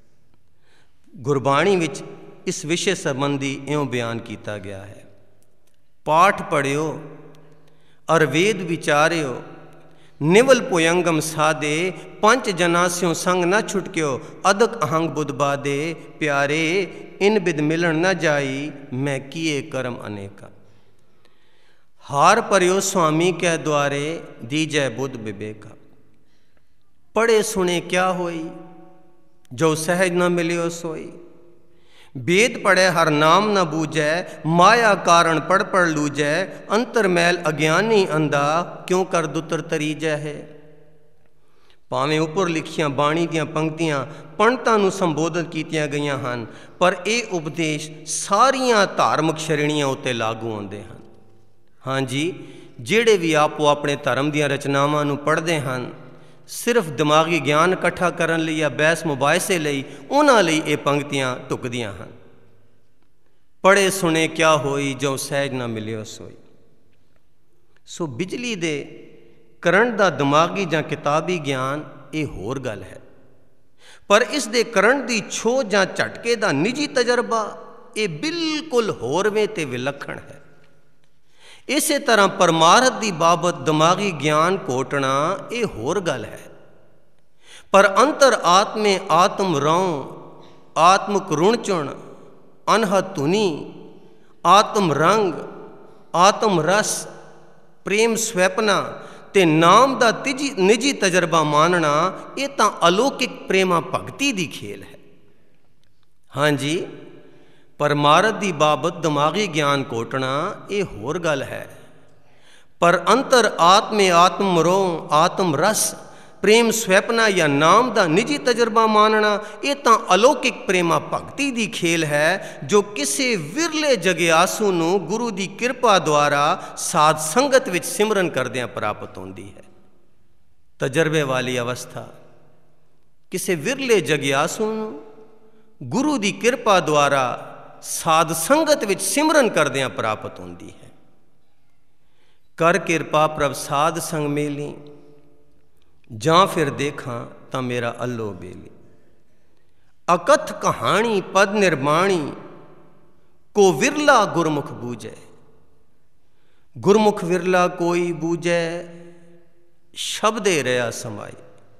गुरबाणी विच इस विषय संबंधी इउं बयान किया गया है। पाठ पढ़ियो अर वेद विचारियो, निवल पुयंगम साधे, पंच जनास्यों संग न छुटक्यो, अदक अहंग बुध बादे, प्यारे इन बिद मिलन न जाई, मैं किए कर्म अनेका। हार परियो स्वामी के द्वारे, दीजय बुध विवेका। पढ़े सुने क्या होई, जो सहज न मिलियो सोई। वेद पढ़े हर नाम न बूझै, माया कारण पढ़ लूजै, अंतर मैल अज्ञानी अंधा, क्यों कर दुतर तरीजै है। भावें उपर लिखियां बाणी दियां पंक्तियां पंडितां नूं संबोधित कीतियां गईयां हन, पर यह उपदेश सारियां धार्मिक श्रेणियां उत्ते लागू होंदे हन। हाँ जी, जिहड़े भी आपो अपने धर्म दियां रचनावां नूं पढ़दे हन, सिर्फ दिमागी ज्ञान इकट्ठा करन लई या बहस मुबाहिसे लई, उन्हां लई ये पंक्तियां ढुकदियां हन। पढ़े सुने क्या होई, जो सहज न मिलियो सोई। सो बिजली दे करंट दा दिमागी जां किताबी ज्ञान ये होर गल है, पर इस दे करंट दी छो जां झटके दा निजी तजर्बा ये बिल्कुल होरवें ते विलक्षण है। इस तरह परमार्थ की बाबत दिमागी ज्ञान घोटना ये होर गल है, पर अंतर आत्मे आत्म रौं, आत्मक रुण चुण, अनहद धुनी, आत्म रंग, आत्म रस, प्रेम स्वैपना ते नाम दा निजी तजर्बा मानना, ये तां अलौकिक प्रेमा भगती दी खेल है। हाँ जी, परमार्थ की बाबत दिमागी ज्ञान घोटना ये होर गल है, पर अंतर आत्मे आत्म रों, आत्म रस, प्रेम स्वैपना या नाम का निजी तजर्बा मानना, ये तो अलौकिक प्रेमा भगती की खेल है, जो किसी विरले जग्यासू नूं गुरु की कृपा द्वारा साध संगत विच सिमरन करदियां प्राप्त होंदी है। तजर्बे वाली अवस्था किसी विरले जग्यासू नूं गुरु की किरपा द्वारा साध संगत विच सिमरन करदियां प्राप्त होंदी है। कर किरपा प्रभ साध संग मेली, जां फिर देखा तां मेरा अल्लो बेली। अकथ कहानी पद निर्माणी, को विरला गुरमुख बूझे। गुरमुख विरला कोई बूझे, शब्दे रहा समाई।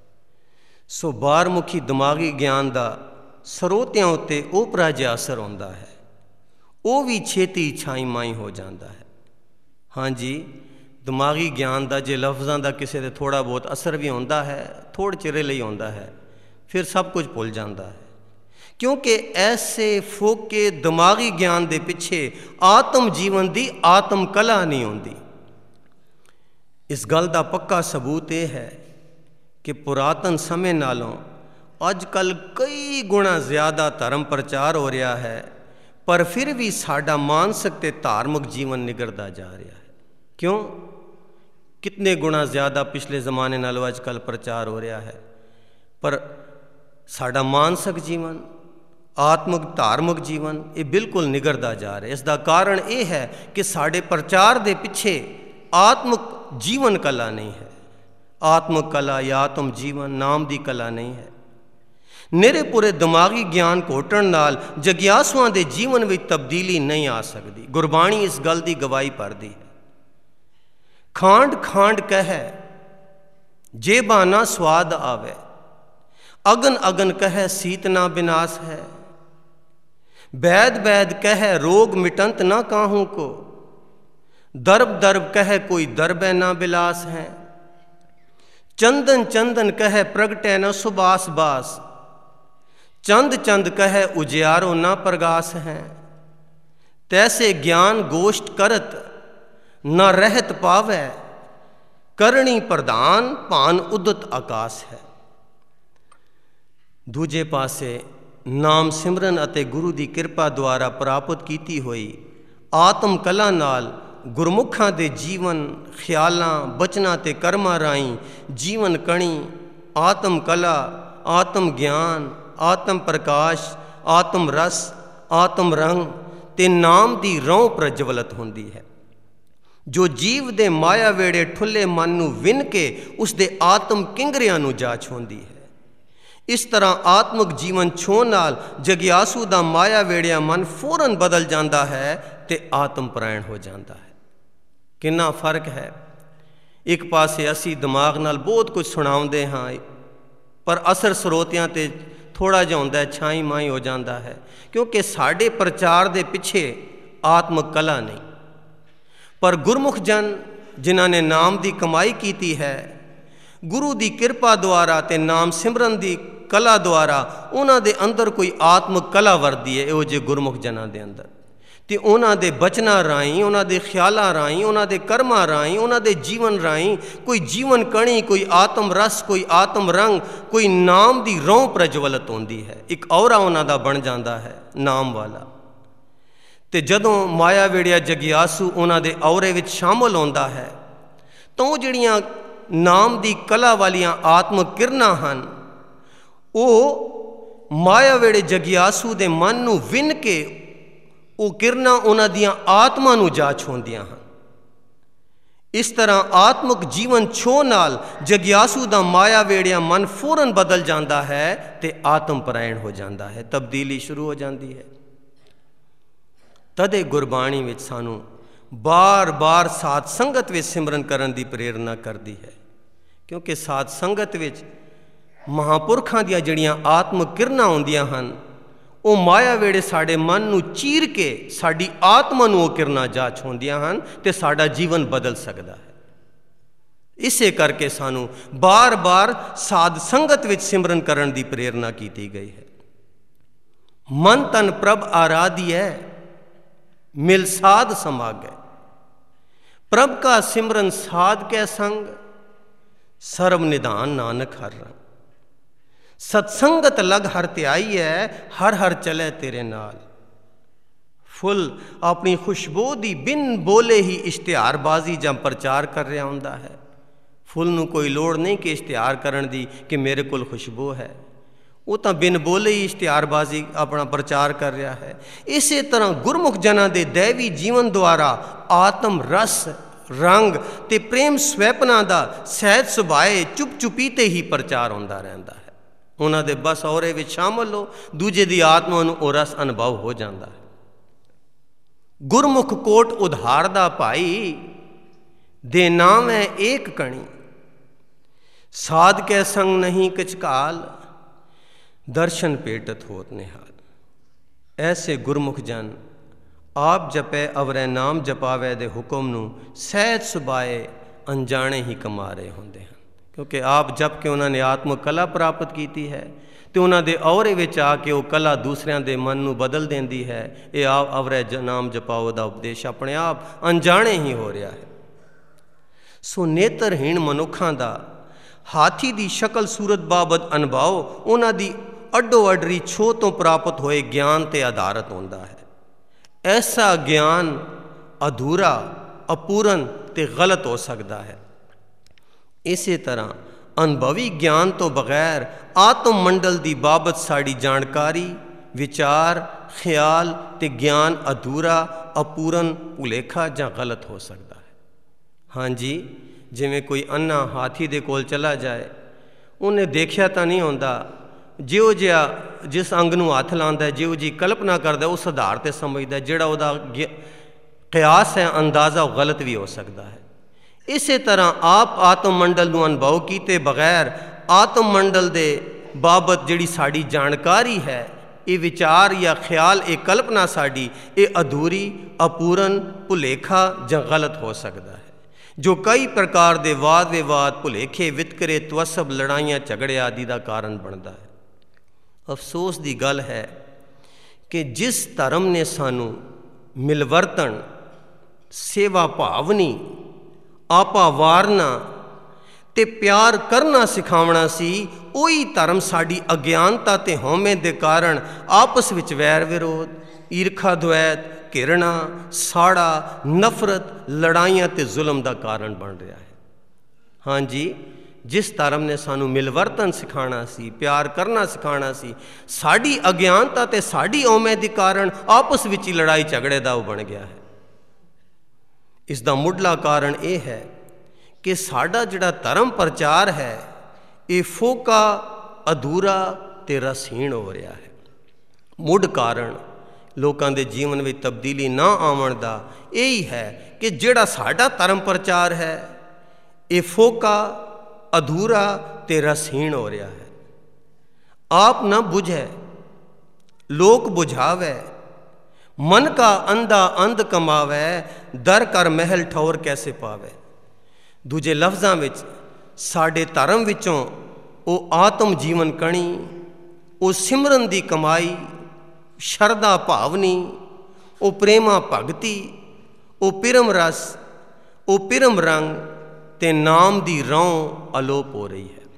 सो बारमुखी दिमागी ज्ञान का ਸਰੋਤਿਆਂ ਉੱਤੇ ਓਪਰਾ ਜਿਹਾ ਅਸਰ ਹੁੰਦਾ ਹੈ, ਉਹ ਵੀ ਛੇਤੀ ਛਾਈ ਮਾਈ ਹੋ ਜਾਂਦਾ ਹੈ। ਹਾਂਜੀ, ਦਿਮਾਗੀ ਗਿਆਨ ਦਾ ਜੇ ਲਫ਼ਜ਼ਾਂ ਦਾ ਕਿਸੇ 'ਤੇ ਥੋੜ੍ਹਾ ਬਹੁਤ ਅਸਰ ਵੀ ਹੁੰਦਾ ਹੈ, ਥੋੜ੍ਹੇ ਚਿਰ ਲਈ ਹੁੰਦਾ ਹੈ, ਫਿਰ ਸਭ ਕੁਝ ਭੁੱਲ ਜਾਂਦਾ ਹੈ। ਕਿਉਂਕਿ ਐਸੇ ਫੋਕੇ ਦਿਮਾਗੀ ਗਿਆਨ ਦੇ ਪਿੱਛੇ ਆਤਮ ਜੀਵਨ ਦੀ ਆਤਮ ਕਲਾ ਨਹੀਂ ਹੁੰਦੀ। ਇਸ ਗੱਲ ਦਾ ਪੱਕਾ ਸਬੂਤ ਇਹ ਹੈ ਕਿ ਪੁਰਾਤਨ ਸਮੇਂ ਨਾਲੋਂ ਅੱਜ ਕੱਲ੍ਹ ਕਈ ਗੁਣਾ ਜ਼ਿਆਦਾ ਧਰਮ ਪ੍ਰਚਾਰ ਹੋ ਰਿਹਾ ਹੈ, ਪਰ ਫਿਰ ਵੀ ਸਾਡਾ ਮਾਨਸਿਕ ਅਤੇ ਧਾਰਮਿਕ ਜੀਵਨ ਨਿਗਰਦਾ ਜਾ ਰਿਹਾ ਹੈ। ਕਿਉਂ? ਕਿਤਨੇ ਗੁਣਾ ਜ਼ਿਆਦਾ ਪਿਛਲੇ ਜ਼ਮਾਨੇ ਨਾਲੋਂ ਅੱਜ ਕੱਲ੍ਹ ਪ੍ਰਚਾਰ ਹੋ ਰਿਹਾ ਹੈ, ਪਰ ਸਾਡਾ ਮਾਨਸਿਕ ਜੀਵਨ, ਆਤਮਿਕ ਧਾਰਮਿਕ ਜੀਵਨ ਇਹ ਬਿਲਕੁਲ ਨਿਗਰਦਾ ਜਾ ਰਿਹਾ। ਇਸ ਦਾ ਕਾਰਨ ਇਹ ਹੈ ਕਿ ਸਾਡੇ ਪ੍ਰਚਾਰ ਦੇ ਪਿੱਛੇ ਆਤਮਿਕ ਜੀਵਨ ਕਲਾ ਨਹੀਂ ਹੈ। ਆਤਮਿਕ ਕਲਾ ਜਾਂ ਆਤਮ ਜੀਵਨ ਨਾਮ ਦੀ ਕਲਾ ਨਹੀਂ ਹੈ। ਨਿਰੇ ਪੂਰੇ ਦਿਮਾਗੀ ਗਿਆਨ ਘੋਟਣ ਨਾਲ ਜਗਿਆਸੂਆਂ ਦੇ ਜੀਵਨ ਵਿੱਚ ਤਬਦੀਲੀ ਨਹੀਂ ਆ ਸਕਦੀ। ਗੁਰਬਾਣੀ ਇਸ ਗੱਲ ਦੀ ਗਵਾਹੀ ਭਰਦੀ ਹੈ। ਖਾਂਡ ਖਾਂਡ ਕਹਿ ਜੇ ਬਾਨਾ ਸਵਾਦ ਆਵੇ, ਅਗਨ ਅਗਨ ਕਹਿ ਸੀਤ ਨਾ ਬਿਨਾਸ਼ ਹੈ। बैद बैद कह रोग मिटंत न काहू को, दर्ब दर्ब कह कोई दर्बै न बिलास है। चंदन चंदन कह प्रगटै न सुबास बास, चंद चंद कह उजियारो न प्रगास है। तैसे ज्ञान गोष्ठ करत न रहत पावै, करणी प्रधान भान उदत आकाश है। दूजे पासे नाम सिमरन ਅਤੇ ਗੁਰੂ ਦੀ ਕਿਰਪਾ ਦੁਆਰਾ ਪ੍ਰਾਪਤ ਕੀਤੀ ਹੋਈ ਆਤਮ ਕਲਾ ਨਾਲ ਗੁਰਮੁਖਾਂ ਦੇ ਜੀਵਨ, ਖਿਆਲਾਂ, ਬਚਨਾਂ ਅਤੇ ਕਰਮਾਂ ਰਾਹੀਂ ਜੀਵਨ ਕਣੀ, ਆਤਮ ਕਲਾ, ਆਤਮ ਗਿਆਨ, ਆਤਮ ਪ੍ਰਕਾਸ਼, ਆਤਮ ਰਸ, ਆਤਮ ਰੰਗ ਅਤੇ ਨਾਮ ਦੀ ਰੌਂ ਪ੍ਰਜਵਲਿਤ ਹੁੰਦੀ ਹੈ, ਜੋ ਜੀਵ ਦੇ ਮਾਇਆ ਵੇੜੇ ਠੁੱਲੇ ਮਨ ਨੂੰ ਵਿੰਨ ਕੇ ਉਸ ਦੇ ਆਤਮ ਕਿੰਗਰਿਆਂ ਨੂੰ ਜਾ ਛੋਂਦੀ ਹੈ। ਇਸ ਤਰ੍ਹਾਂ ਆਤਮਿਕ ਜੀਵਨ ਛੋਹਣ ਨਾਲ ਜਗਿਆਸੂ ਦਾ ਮਾਇਆ ਵੇੜਿਆ ਮਨ ਫੌਰਨ ਬਦਲ ਜਾਂਦਾ ਹੈ ਅਤੇ ਆਤਮ ਪਰਾਇਣ ਹੋ ਜਾਂਦਾ ਹੈ। ਕਿੰਨਾ ਫਰਕ ਹੈ। ਇੱਕ ਪਾਸੇ ਅਸੀਂ ਦਿਮਾਗ ਨਾਲ ਬਹੁਤ ਕੁਝ ਸੁਣਾਉਂਦੇ ਹਾਂ, ਪਰ ਅਸਰ ਸਰੋਤਿਆਂ 'ਤੇ ਥੋੜ੍ਹਾ ਜਿਹਾ ਹੁੰਦਾ, ਛਾਈ ਮਾਈ ਹੋ ਜਾਂਦਾ ਹੈ, ਕਿਉਂਕਿ ਸਾਡੇ ਪ੍ਰਚਾਰ ਦੇ ਪਿੱਛੇ ਆਤਮਿਕ ਕਲਾ ਨਹੀਂ। ਪਰ ਗੁਰਮੁਖ ਜਨ ਜਿਨ੍ਹਾਂ ਨੇ ਨਾਮ ਦੀ ਕਮਾਈ ਕੀਤੀ ਹੈ, ਗੁਰੂ ਦੀ ਕਿਰਪਾ ਦੁਆਰਾ ਅਤੇ ਨਾਮ ਸਿਮਰਨ ਦੀ ਕਲਾ ਦੁਆਰਾ ਉਹਨਾਂ ਦੇ ਅੰਦਰ ਕੋਈ ਆਤਮਿਕ ਕਲਾ ਵਰਦੀ ਹੈ। ਇਹੋ ਜਿਹੇ ਗੁਰਮੁਖ ਜਨਾਂ ਦੇ ਅੰਦਰ, ਅਤੇ ਉਹਨਾਂ ਦੇ ਬਚਨਾਂ ਰਾਹੀਂ, ਉਹਨਾਂ ਦੇ ਖਿਆਲਾਂ ਰਾਹੀਂ, ਉਹਨਾਂ ਦੇ ਕਰਮਾਂ ਰਾਹੀਂ, ਉਹਨਾਂ ਦੇ ਜੀਵਨ ਰਾਹੀਂ ਕੋਈ ਜੀਵਨ ਕਣੀ, ਕੋਈ ਆਤਮ ਰਸ, ਕੋਈ ਆਤਮ ਰੰਗ, ਕੋਈ ਨਾਮ ਦੀ ਰੌਂ ਪ੍ਰਜਵਲਿਤ ਹੁੰਦੀ ਹੈ। ਇੱਕ ਔਰਾ ਉਹਨਾਂ ਦਾ ਬਣ ਜਾਂਦਾ ਹੈ ਨਾਮ ਵਾਲਾ। ਅਤੇ ਜਦੋਂ ਮਾਇਆ ਵੇੜਿਆ ਜਗਿਆਸੂ ਉਹਨਾਂ ਦੇ ਔਰੇ ਵਿੱਚ ਸ਼ਾਮਲ ਹੁੰਦਾ ਹੈ, ਤਾਂ ਉਹ ਜਿਹੜੀਆਂ ਨਾਮ ਦੀ ਕਲਾ ਵਾਲੀਆਂ ਆਤਮਿਕ ਕਿਰਨਾਂ ਹਨ, ਉਹ ਮਾਇਆ ਵੇੜੇ ਜਗਿਆਸੂ ਦੇ ਮਨ ਨੂੰ ਵਿੰਨ ਕੇ ਉਹ ਕਿਰਨਾਂ ਉਹਨਾਂ ਦੀਆਂ ਆਤਮਾ ਨੂੰ ਜਾ ਛੋਂਦੀਆਂ ਹਨ। ਇਸ ਤਰ੍ਹਾਂ ਆਤਮਿਕ ਜੀਵਨ ਛੋਹ ਨਾਲ ਜਗਿਆਸੂ ਦਾ ਮਾਇਆ ਵੇੜਿਆ ਮਨ ਫੌਰਨ ਬਦਲ ਜਾਂਦਾ ਹੈ ਅਤੇ ਆਤਮ ਪਰਾਇਣ ਹੋ ਜਾਂਦਾ ਹੈ, ਤਬਦੀਲੀ ਸ਼ੁਰੂ ਹੋ ਜਾਂਦੀ ਹੈ। ਤਦੇ ਗੁਰਬਾਣੀ ਵਿੱਚ ਸਾਨੂੰ ਬਾਰ-ਬਾਰ ਸਾਧ ਸੰਗਤ ਵਿੱਚ ਸਿਮਰਨ ਕਰਨ ਦੀ ਪ੍ਰੇਰਨਾ ਕਰਦੀ ਹੈ, ਕਿਉਂਕਿ ਸਾਧ ਸੰਗਤ ਵਿੱਚ ਮਹਾਂਪੁਰਖਾਂ ਦੀਆਂ ਜਿਹੜੀਆਂ ਆਤਮਿਕ ਕਿਰਨਾਂ ਹੁੰਦੀਆਂ ਹਨ, ਉਹ ਮਾਇਆ ਵੇੜੇ ਸਾਡੇ ਮਨ ਨੂੰ ਚੀਰ ਕੇ ਸਾਡੀ ਆਤਮਾ ਨੂੰ ਉਹ ਕਿਰਨਾਂ ਜਾ ਛੋਂਦੀਆਂ ਹਨ ਅਤੇ ਸਾਡਾ ਜੀਵਨ ਬਦਲ ਸਕਦਾ ਹੈ। ਇਸੇ ਕਰਕੇ ਸਾਨੂੰ ਬਾਰ-ਬਾਰ ਸਾਧ ਸੰਗਤ ਵਿੱਚ ਸਿਮਰਨ ਕਰਨ ਦੀ ਪ੍ਰੇਰਨਾ ਕੀਤੀ ਗਈ ਹੈ। ਮਨ ਤਨ ਪ੍ਰਭ ਆਰਾਧਿਐ, ਮਿਲ ਸਾਧ ਸਮਾਗੈ। ਪ੍ਰਭ ਕਾ ਸਿਮਰਨ ਸਾਧ ਕੈ ਸੰਗ, ਸਰਬ ਨਿਧਾਨ ਨਾਨਕ ਹਰ ਰੰਗ। ਸਤਸੰਗਤ ਲਗ ਹਰ ਧਿਆਈ ਹੈ, ਹਰ ਹਰ ਚਲੇ ਤੇਰੇ ਨਾਲ। ਫੁੱਲ ਆਪਣੀ ਖੁਸ਼ਬੂ ਦੀ ਬਿਨ ਬੋਲੇ ਹੀ ਇਸ਼ਤਿਹਾਰਬਾਜ਼ੀ ਜਾਂ ਪ੍ਰਚਾਰ ਕਰ ਰਿਹਾ ਹੁੰਦਾ ਹੈ। ਫੁੱਲ ਨੂੰ ਕੋਈ ਲੋੜ ਨਹੀਂ ਕਿ ਇਸ਼ਤਿਹਾਰ ਕਰਨ ਦੀ ਕਿ ਮੇਰੇ ਕੋਲ ਖੁਸ਼ਬੂ ਹੈ। ਉਹ ਤਾਂ ਬਿਨ ਬੋਲੇ ਹੀ ਇਸ਼ਤਿਹਾਰਬਾਜ਼ੀ ਆਪਣਾ ਪ੍ਰਚਾਰ ਕਰ ਰਿਹਾ ਹੈ। ਇਸੇ ਤਰ੍ਹਾਂ ਗੁਰਮੁਖ ਜਨਾਂ ਦੇ ਦੈਵੀ ਜੀਵਨ ਦੁਆਰਾ ਆਤਮ ਰਸ, ਰੰਗ ਤੇ ਪ੍ਰੇਮ ਸਵੈਪਨਾ ਦਾ ਸਹਿਜ ਸੁਭਾਏ ਚੁੱਪ ਚੁਪੀਤੇ ਹੀ ਪ੍ਰਚਾਰ ਹੁੰਦਾ ਰਹਿੰਦਾ ਹੈ। ਉਹਨਾਂ ਦੇ ਬਸ ਔਰੇ ਵਿੱਚ ਸ਼ਾਮਲ ਹੋ, ਦੂਜੇ ਦੀ ਆਤਮਾ ਨੂੰ ਉਹ ਰਸ ਅਨੁਭਵ ਹੋ ਜਾਂਦਾ ਹੈ। ਗੁਰਮੁਖ ਕੋਟ ਉਧਾਰ ਦਾ ਭਾਈ, ਦੇ ਨਾਮ ਹੈ ਏਕ ਕਣੀ, ਸਾਧ ਕੇ ਸੰਗ ਨਹੀਂ ਕਿਚਕਾਲ, ਦਰਸ਼ਨ ਪੇਟਤ ਹੋਤ ਨਿਹਾਲ। ਐਸੇ ਗੁਰਮੁਖ ਜਨ ਆਪ ਜਪੈ ਅਵਰੈ ਨਾਮ ਜਪਾਵੈ ਦੇ ਹੁਕਮ ਨੂੰ ਸਹਿਜ ਸੁਭਾਏ ਅਣਜਾਣੇ ਹੀ ਕਮਾ ਰਹੇ ਹੁੰਦੇ ਹਨ, ਕਿਉਂਕਿ ਆਪ ਜਪ ਕੇ ਉਹਨਾਂ ਨੇ ਆਤਮਕ ਕਲਾ ਪ੍ਰਾਪਤ ਕੀਤੀ ਹੈ ਅਤੇ ਉਹਨਾਂ ਦੇ ਔਰੇ ਵਿੱਚ ਆ ਕੇ ਉਹ ਕਲਾ ਦੂਸਰਿਆਂ ਦੇ ਮਨ ਨੂੰ ਬਦਲ ਦਿੰਦੀ ਹੈ। ਇਹ ਆਪ ਅਵਰੈ ਨਾਮ ਜਪਾਓ ਦਾ ਉਪਦੇਸ਼ ਆਪਣੇ ਆਪ ਅਣਜਾਣੇ ਹੀ ਹੋ ਰਿਹਾ ਹੈ। ਸੋ ਨੇਤਰਹੀਣ ਮਨੁੱਖਾਂ ਦਾ ਹਾਥੀ ਦੀ ਸ਼ਕਲ ਸੂਰਤ ਬਾਬਤ ਅਨੁਭਵ ਉਹਨਾਂ ਦੀ ਅੱਡੋ ਅੱਡਰੀ ਛੋਹ ਤੋਂ ਪ੍ਰਾਪਤ ਹੋਏ ਗਿਆਨ 'ਤੇ ਆਧਾਰਿਤ ਹੁੰਦਾ ਹੈ। ਐਸਾ ਗਿਆਨ ਅਧੂਰਾ, ਅਪੂਰਨ ਅਤੇ ਗਲਤ ਹੋ ਸਕਦਾ ਹੈ। ਇਸੇ ਤਰ੍ਹਾਂ ਅਨੁਭਵੀ ਗਿਆਨ ਤੋਂ ਬਗੈਰ ਆਤਮ ਮੰਡਲ ਦੀ ਬਾਬਤ ਸਾਡੀ ਜਾਣਕਾਰੀ, ਵਿਚਾਰ, ਖਿਆਲ ਅਤੇ ਗਿਆਨ ਅਧੂਰਾ, ਅਪੂਰਨ, ਭੁਲੇਖਾ ਜਾਂ ਗਲਤ ਹੋ ਸਕਦਾ ਹੈ। ਹਾਂਜੀ, ਜਿਵੇਂ ਕੋਈ ਅੰਨਾ ਹਾਥੀ ਦੇ ਕੋਲ ਚਲਾ ਜਾਏ, ਉਹਨੇ ਦੇਖਿਆ ਤਾਂ ਨਹੀਂ ਹੁੰਦਾ, ਜਿਹੋ ਜਿਹਾ ਜਿਸ ਅੰਗ ਨੂੰ ਹੱਥ ਲਾਉਂਦਾ, ਜਿਹੋ ਜਿਹੀ ਕਲਪਨਾ ਕਰਦਾ, ਉਸ ਆਧਾਰ 'ਤੇ ਸਮਝਦਾ। ਜਿਹੜਾ ਉਹਦਾ ਕਿਆਸ ਹੈ, ਅੰਦਾਜ਼ਾ, ਉਹ ਗਲਤ ਵੀ ਹੋ ਸਕਦਾ ਹੈ। ਇਸੇ ਤਰ੍ਹਾਂ ਆਪ ਆਤਮ ਮੰਡਲ ਨੂੰ ਅਨੁਭਵ ਕੀਤੇ ਬਗੈਰ ਆਤਮ ਮੰਡਲ ਦੇ ਬਾਬਤ ਜਿਹੜੀ ਸਾਡੀ ਜਾਣਕਾਰੀ ਹੈ, ਇਹ ਵਿਚਾਰ ਜਾਂ ਖਿਆਲ, ਇਹ ਕਲਪਨਾ ਸਾਡੀ, ਇਹ ਅਧੂਰੀ, ਅਪੂਰਨ, ਭੁਲੇਖਾ ਜਾਂ ਗਲਤ ਹੋ ਸਕਦਾ ਹੈ, ਜੋ ਕਈ ਪ੍ਰਕਾਰ ਦੇ ਵਾਦ ਵਿਵਾਦ, ਭੁਲੇਖੇ, ਵਿਤਕਰੇ, ਤਵੱਸਬ, ਲੜਾਈਆਂ, ਝਗੜੇ ਆਦਿ ਦਾ ਕਾਰਨ ਬਣਦਾ ਹੈ। ਅਫਸੋਸ ਦੀ ਗੱਲ ਹੈ ਕਿ ਜਿਸ ਧਰਮ ਨੇ ਸਾਨੂੰ ਮਿਲਵਰਤਨ, ਸੇਵਾ ਭਾਵਨੀ, ਆਪਾ ਵਾਰਨਾ ਤੇ ਪਿਆਰ ਕਰਨਾ ਸਿਖਾਉਣਾ ਸੀ, ਉਹੀ ਧਰਮ ਸਾਡੀ ਅਗਿਆਨਤਾ ਤੇ ਹਉਮੈ ਦੇ ਕਾਰਨ ਆਪਸ ਵਿੱਚ ਵੈਰ ਵਿਰੋਧ, ਈਰਖਾ ਦੁਐਤ, ਘਿਰਣਾ, ਸਾੜਾ, ਨਫ਼ਰਤ, ਲੜਾਈਆਂ ਤੇ ਜ਼ੁਲਮ ਦਾ ਕਾਰਨ ਬਣ ਰਿਹਾ ਹੈ। ਹਾਂਜੀ, ਜਿਸ ਧਰਮ ਨੇ ਸਾਨੂੰ ਮਿਲਵਰਤਨ ਸਿਖਾਉਣਾ ਸੀ, ਪਿਆਰ ਕਰਨਾ ਸਿਖਾਉਣਾ ਸੀ, ਸਾਡੀ ਅਗਿਆਨਤਾ ਤੇ ਸਾਡੀ ਹਉਮੈ ਦੇ ਕਾਰਨ ਆਪਸ ਵਿੱਚ ਹੀ ਲੜਾਈ ਝਗੜੇ ਦਾ ਉਹ ਬਣ ਗਿਆ ਹੈ। ਇਸ ਦਾ ਮੁੱਢਲਾ ਕਾਰਨ ਇਹ ਹੈ ਕਿ ਸਾਡਾ ਜਿਹੜਾ ਧਰਮ ਪ੍ਰਚਾਰ ਹੈ, ਇਹ ਫੋਕਾ, ਅਧੂਰਾ ਤੇ ਰਸਹੀਣ ਹੋ ਰਿਹਾ ਹੈ। ਮੁੱਢ ਕਾਰਨ ਲੋਕਾਂ ਦੇ ਜੀਵਨ ਵਿੱਚ ਤਬਦੀਲੀ ਨਾ ਆਉਣ ਦਾ ਇਹੀ ਹੈ ਕਿ ਜਿਹੜਾ ਸਾਡਾ ਧਰਮ ਪ੍ਰਚਾਰ ਹੈ, ਇਹ ਫੋਕਾ, ਅਧੂਰਾ ਤੇ ਰਸਹੀਣ ਹੋ ਰਿਹਾ ਹੈ। ਆਪ ਨਾ ਬੁਝੈ, ਲੋਕ ਬੁਝਾਵੈ, ਮਨ ਕਾ ਅੰਧਾ ਅੰਧ ਕਮਾਵੈ, ਦਰ ਕਰ ਮਹਿਲ ਠੌਰ ਕੈਸੇ ਪਾਵੈ। ਦੂਜੇ ਲਫ਼ਜ਼ਾਂ ਵਿੱਚ ਸਾਡੇ ਧਰਮ ਵਿੱਚੋਂ ਉਹ ਆਤਮ ਜੀਵਨ ਕਣੀ, ਉਹ ਸਿਮਰਨ ਦੀ ਕਮਾਈ, ਸ਼ਰਧਾ ਭਾਵਨੀ, ਉਹ ਪ੍ਰੇਮਾ ਭਗਤੀ, ਉਹ ਪਿਰਮ ਰਸ, ਉਹ ਪਿਰਮ ਰੰਗ ਤੇ ਨਾਮ ਦੀ ਰੌਂ ਅਲੋਪ ਹੋ ਰਹੀ ਹੈ।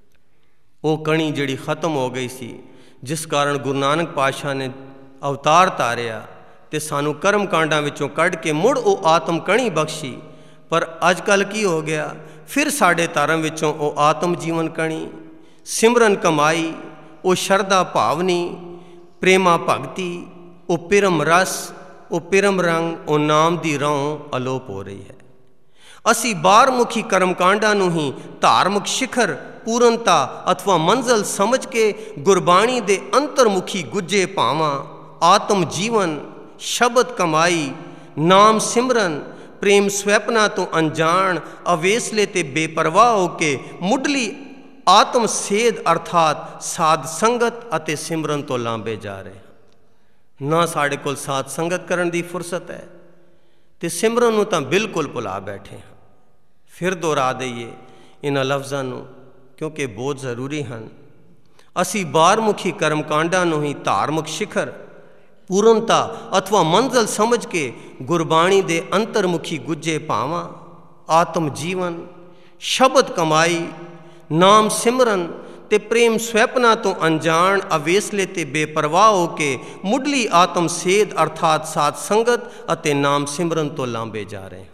ਉਹ ਕਣੀ ਜਿਹੜੀ ਖਤਮ ਹੋ ਗਈ ਸੀ, ਜਿਸ ਕਾਰਨ ਗੁਰੂ ਨਾਨਕ ਪਾਤਸ਼ਾਹ ਨੇ ਅਵਤਾਰ ਧਾਰਿਆ ਤੇ ਸਾਨੂੰ ਕਰਮ ਕਾਂਡਾਂ ਵਿੱਚੋਂ ਕੱਢ ਕੇ ਮੁੜ ਉਹ ਆਤਮ ਕਣੀ ਬਖਸ਼ੀ। ਪਰ ਅੱਜ ਕੱਲ੍ਹ ਕੀ ਹੋ ਗਿਆ, ਫਿਰ ਸਾਡੇ ਧਰਮ ਵਿੱਚੋਂ ਉਹ ਆਤਮ ਜੀਵਨ ਕਣੀ, ਸਿਮਰਨ ਕਮਾਈ, ਉਹ ਸ਼ਰਧਾ ਭਾਵਨੀ, ਪ੍ਰੇਮਾ ਭਗਤੀ, ਉਹ ਪਿਰਮ ਰਸ, ਉਹ ਪਿਰਮ ਰੰਗ, ਉਹ ਨਾਮ ਦੀ ਰੌਂ ਅਲੋਪ ਹੋ ਰਹੀ ਹੈ। ਅਸੀਂ ਬਾਹਰਮੁਖੀ ਕਰਮਕਾਂਡਾਂ ਨੂੰ ਹੀ ਧਾਰਮਿਕ ਸਿਖਰ, ਪੂਰਨਤਾ ਅਥਵਾ ਮੰਜ਼ਲ ਸਮਝ ਕੇ ਗੁਰਬਾਣੀ ਦੇ ਅੰਤਰਮੁਖੀ ਗੁੱਜੇ ਭਾਵਾਂ, ਆਤਮ ਜੀਵਨ, ਸ਼ਬਦ ਕਮਾਈ, ਨਾਮ ਸਿਮਰਨ, ਪ੍ਰੇਮ ਸਵੈਪਨਾ ਤੋਂ ਅਣਜਾਣ, ਅਵੇਸਲੇ ਤੇ ਬੇਪਰਵਾਹ ਹੋ ਕੇ ਮੁੱਢਲੀ ਆਤਮ ਸੇਧ ਅਰਥਾਤ ਸਾਧ ਸੰਗਤ ਅਤੇ ਸਿਮਰਨ ਤੋਂ ਲਾਂਭੇ ਜਾ ਰਹੇ ਹਾਂ। ਨਾ ਸਾਡੇ ਕੋਲ ਸਾਧ ਸੰਗਤ ਕਰਨ ਦੀ ਫੁਰਸਤ ਹੈ ਤੇ ਸਿਮਰਨ ਨੂੰ ਤਾਂ ਬਿਲਕੁਲ ਭੁਲਾ ਬੈਠੇ ਹਾਂ। ਫਿਰ ਦੁਹਰਾ ਦਈਏ ਇਹਨਾਂ ਲਫ਼ਜ਼ਾਂ ਨੂੰ, ਕਿਉਂਕਿ ਬਹੁਤ ਜ਼ਰੂਰੀ ਹਨ। ਅਸੀਂ ਬਾਹਰਮੁਖੀ ਕਰਮਕਾਂਡਾਂ ਨੂੰ ਹੀ ਧਾਰਮਿਕ ਸਿਖਰ, ਪੂਰਨਤਾ ਅਥਵਾ ਮੰਜ਼ਲ ਸਮਝ ਕੇ ਗੁਰਬਾਣੀ ਦੇ ਅੰਤਰਮੁਖੀ ਗੁੱਜੇ ਭਾਵਾਂ, ਆਤਮ ਜੀਵਨ, ਸ਼ਬਦ ਕਮਾਈ, ਨਾਮ ਸਿਮਰਨ ਤੇ ਪ੍ਰੇਮ ਸਵੈਪਨਾ ਤੋਂ ਅਣਜਾਣ, ਅਵੇਸਲੇ ਤੇ ਬੇਪਰਵਾਹ ਹੋ ਕੇ ਮੁੱਢਲੀ ਆਤਮ ਸੇਧ ਅਰਥਾਤ ਸਾਧ ਸੰਗਤ ਅਤੇ ਨਾਮ ਸਿਮਰਨ ਤੋਂ ਲਾਂਭੇ ਜਾ ਰਹੇ ਹਾਂ।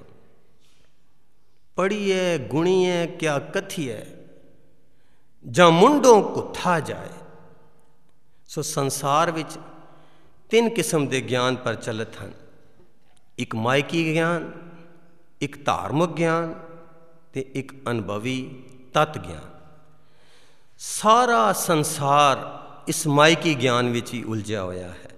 ਪੜ੍ਹੀਏ ਗੁਣੀਏ ਕਿਆ ਕਥੀਏ, ਜਾਂ ਮੁੰਡੋਂ ਕੁੱਥਾ ਜਾਏ, ਸੋ ਸੰਸਾਰ ਵਿੱਚ 3 ਕਿਸਮ ਦੇ ਗਿਆਨ ਪ੍ਰਚਲਿਤ ਹਨ। ਇੱਕ ਮਾਇਕੀ ਗਿਆਨ, ਇੱਕ ਧਾਰਮਿਕ ਗਿਆਨ ਤੇ ਇੱਕ ਅਨੁਭਵੀ ਤਤ ਗਿਆਨ। ਸਾਰਾ ਸੰਸਾਰ ਇਸ ਮਾਇਕੀ ਗਿਆਨ ਵਿੱਚ ਹੀ ਉਲਝਿਆ ਹੋਇਆ ਹੈ।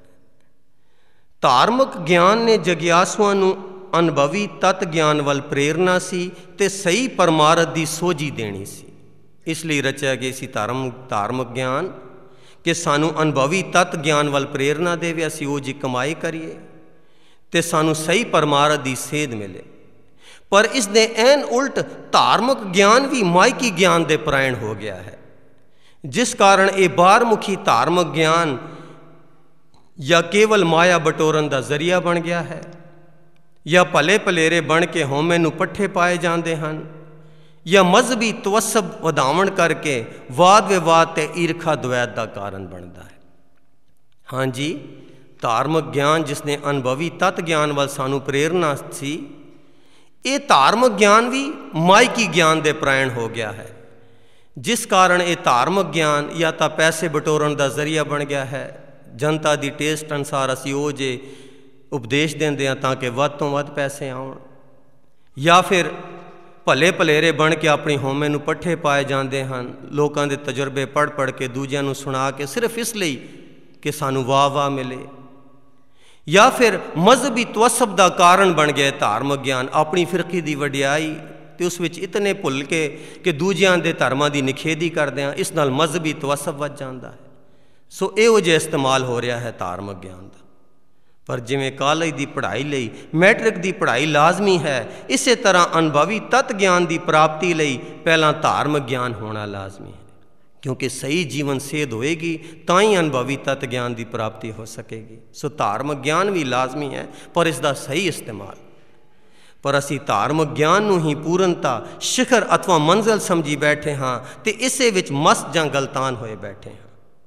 ਧਾਰਮਿਕ ਗਿਆਨ ਨੇ ਜਗਿਆਸੂਆਂ ਨੂੰ ਅਨੁਭਵੀ ਤਤ ਗਿਆਨ ਵੱਲ ਪ੍ਰੇਰਨਾ ਸੀ ਤੇ ਸਹੀ ਪਰਮਾਰਥ ਦੀ ਸੋਝੀ ਦੇਣੀ ਸੀ। ਇਸ ਲਈ ਰਚਿਆ ਗਿਆ ਸੀ ਧਾਰਮਿਕ ਗਿਆਨ ਕਿ ਸਾਨੂੰ ਅਨੁਭਵੀ ਤਤ ਗਿਆਨ ਵੱਲ ਪ੍ਰੇਰਨਾ ਦੇਵੇ, ਅਸੀਂ ਉਹ ਜੀ ਕਮਾਈ ਕਰੀਏ ਤੇ ਸਾਨੂੰ ਸਹੀ ਪਰਮਾਰਥ ਦੀ ਸੇਧ ਮਿਲੇ। ਪਰ ਇਸ ਦੇ ਐਨ ਉਲਟ ਧਾਰਮਿਕ ਗਿਆਨ ਵੀ ਮਾਇਕੀ ਗਿਆਨ ਦੇ ਪਰਾਇਣ ਹੋ ਗਿਆ ਹੈ, ਜਿਸ ਕਾਰਨ ਇਹ ਬਾਹਰਮੁਖੀ ਧਾਰਮਿਕ ਗਿਆਨ ਜਾਂ ਕੇਵਲ ਮਾਇਆ ਬਟੋਰਨ ਦਾ ਜ਼ਰੀਆ ਬਣ ਗਿਆ ਹੈ, ਜਾਂ ਭਲੇ ਭਲੇਰੇ ਬਣ ਕੇ ਹਉਮੈ ਨੂੰ ਪੱਠੇ ਪਾਏ ਜਾਂਦੇ ਹਨ, ਜਾਂ ਮਜ਼ਹਬੀ ਤਵੱਸਬ ਵਧਾਉਣ ਕਰਕੇ ਵਾਦ ਵਿਵਾਦ ਤੇ ਈਰਖਾ ਦੁਵੈਤ ਦਾ ਕਾਰਨ ਬਣਦਾ ਹੈ। ਹਾਂਜੀ, ਧਾਰਮਿਕ ਗਿਆਨ ਜਿਸ ਨੇ ਅਨੁਭਵੀ ਤਤ ਗਿਆਨ ਵੱਲ ਸਾਨੂੰ ਪ੍ਰੇਰਨਾ ਸੀ, ਇਹ ਧਾਰਮਿਕ ਗਿਆਨ ਵੀ ਮਾਇਕੀ ਗਿਆਨ ਦੇ ਪਰਾਇਣ ਹੋ ਗਿਆ ਹੈ, ਜਿਸ ਕਾਰਨ ਇਹ ਧਾਰਮਿਕ ਗਿਆਨ ਜਾਂ ਤਾਂ ਪੈਸੇ ਬਟੋਰਨ ਦਾ ਜ਼ਰੀਆ ਬਣ ਗਿਆ ਹੈ। ਜਨਤਾ ਦੀ ਟੇਸਟ ਅਨੁਸਾਰ ਅਸੀਂ ਉਹ ਜੇ ਉਪਦੇਸ਼ ਦਿੰਦੇ ਹਾਂ ਤਾਂ ਕਿ ਵੱਧ ਤੋਂ ਵੱਧ ਪੈਸੇ ਆਉਣ, ਜਾਂ ਫਿਰ ਭਲੇ ਭਲੇਰੇ ਬਣ ਕੇ ਆਪਣੀ ਹਉਮੈ ਨੂੰ ਪੱਠੇ ਪਾਏ ਜਾਂਦੇ ਹਨ, ਲੋਕਾਂ ਦੇ ਤਜਰਬੇ ਪੜ੍ਹ ਕੇ ਦੂਜਿਆਂ ਨੂੰ ਸੁਣਾ ਕੇ ਸਿਰਫ ਇਸ ਲਈ ਕਿ ਸਾਨੂੰ ਵਾਹ ਮਿਲੇ, ਜਾਂ ਫਿਰ ਮਜ਼ਹਬੀ ਤਵੱਸਬ ਦਾ ਕਾਰਨ ਬਣ ਗਿਆ ਧਾਰਮਿਕ ਗਿਆਨ, ਆਪਣੀ ਫਿਰਕੀ ਦੀ ਵਡਿਆਈ ਤੇ ਉਸ ਵਿੱਚ ਇਤਨੇ ਭੁੱਲ ਕੇ ਕਿ ਦੂਜਿਆਂ ਦੇ ਧਰਮਾਂ ਦੀ ਨਿਖੇਧੀ ਕਰਦੇ ਹਾਂ, ਇਸ ਨਾਲ ਮਜ਼ਹਬੀ ਤਵੱਸਬ ਵੱਧ ਜਾਂਦਾ ਹੈ। ਸੋ ਇਹੋ ਜਿਹਾ ਇਸਤੇਮਾਲ ਹੋ ਰਿਹਾ ਹੈ ਧਾਰਮਿਕ ਗਿਆਨ ਦਾ। ਪਰ ਜਿਵੇਂ ਕਾਲਜ ਦੀ ਪੜ੍ਹਾਈ ਲਈ ਮੈਟ੍ਰਿਕ ਦੀ ਪੜ੍ਹਾਈ ਲਾਜ਼ਮੀ ਹੈ, ਇਸੇ ਤਰ੍ਹਾਂ ਅਨੁਭਵੀ ਤਤ ਗਿਆਨ ਦੀ ਪ੍ਰਾਪਤੀ ਲਈ ਪਹਿਲਾਂ ਧਾਰਮਿਕ ਗਿਆਨ ਹੋਣਾ ਲਾਜ਼ਮੀ ਹੈ, ਕਿਉਂਕਿ ਸਹੀ ਜੀਵਨ ਸੇਧ ਹੋਏਗੀ ਤਾਂ ਹੀ ਅਨੁਭਵੀ ਤਤ ਗਿਆਨ ਦੀ ਪ੍ਰਾਪਤੀ ਹੋ ਸਕੇਗੀ। ਸੋ ਧਾਰਮਿਕ ਗਿਆਨ ਵੀ ਲਾਜ਼ਮੀ ਹੈ, ਪਰ ਇਸ ਦਾ ਸਹੀ ਇਸਤੇਮਾਲ। ਪਰ ਅਸੀਂ ਧਾਰਮਿਕ ਗਿਆਨ ਨੂੰ ਹੀ ਪੂਰਨਤਾ, ਸ਼ਿਖਰ ਅਥਵਾ ਮੰਜ਼ਿਲ ਸਮਝੀ ਬੈਠੇ ਹਾਂ ਤੇ ਇਸੇ ਵਿੱਚ ਮਸਤ ਜਾਂ ਗਲਤਾਨ ਹੋਏ ਬੈਠੇ ਹਾਂ।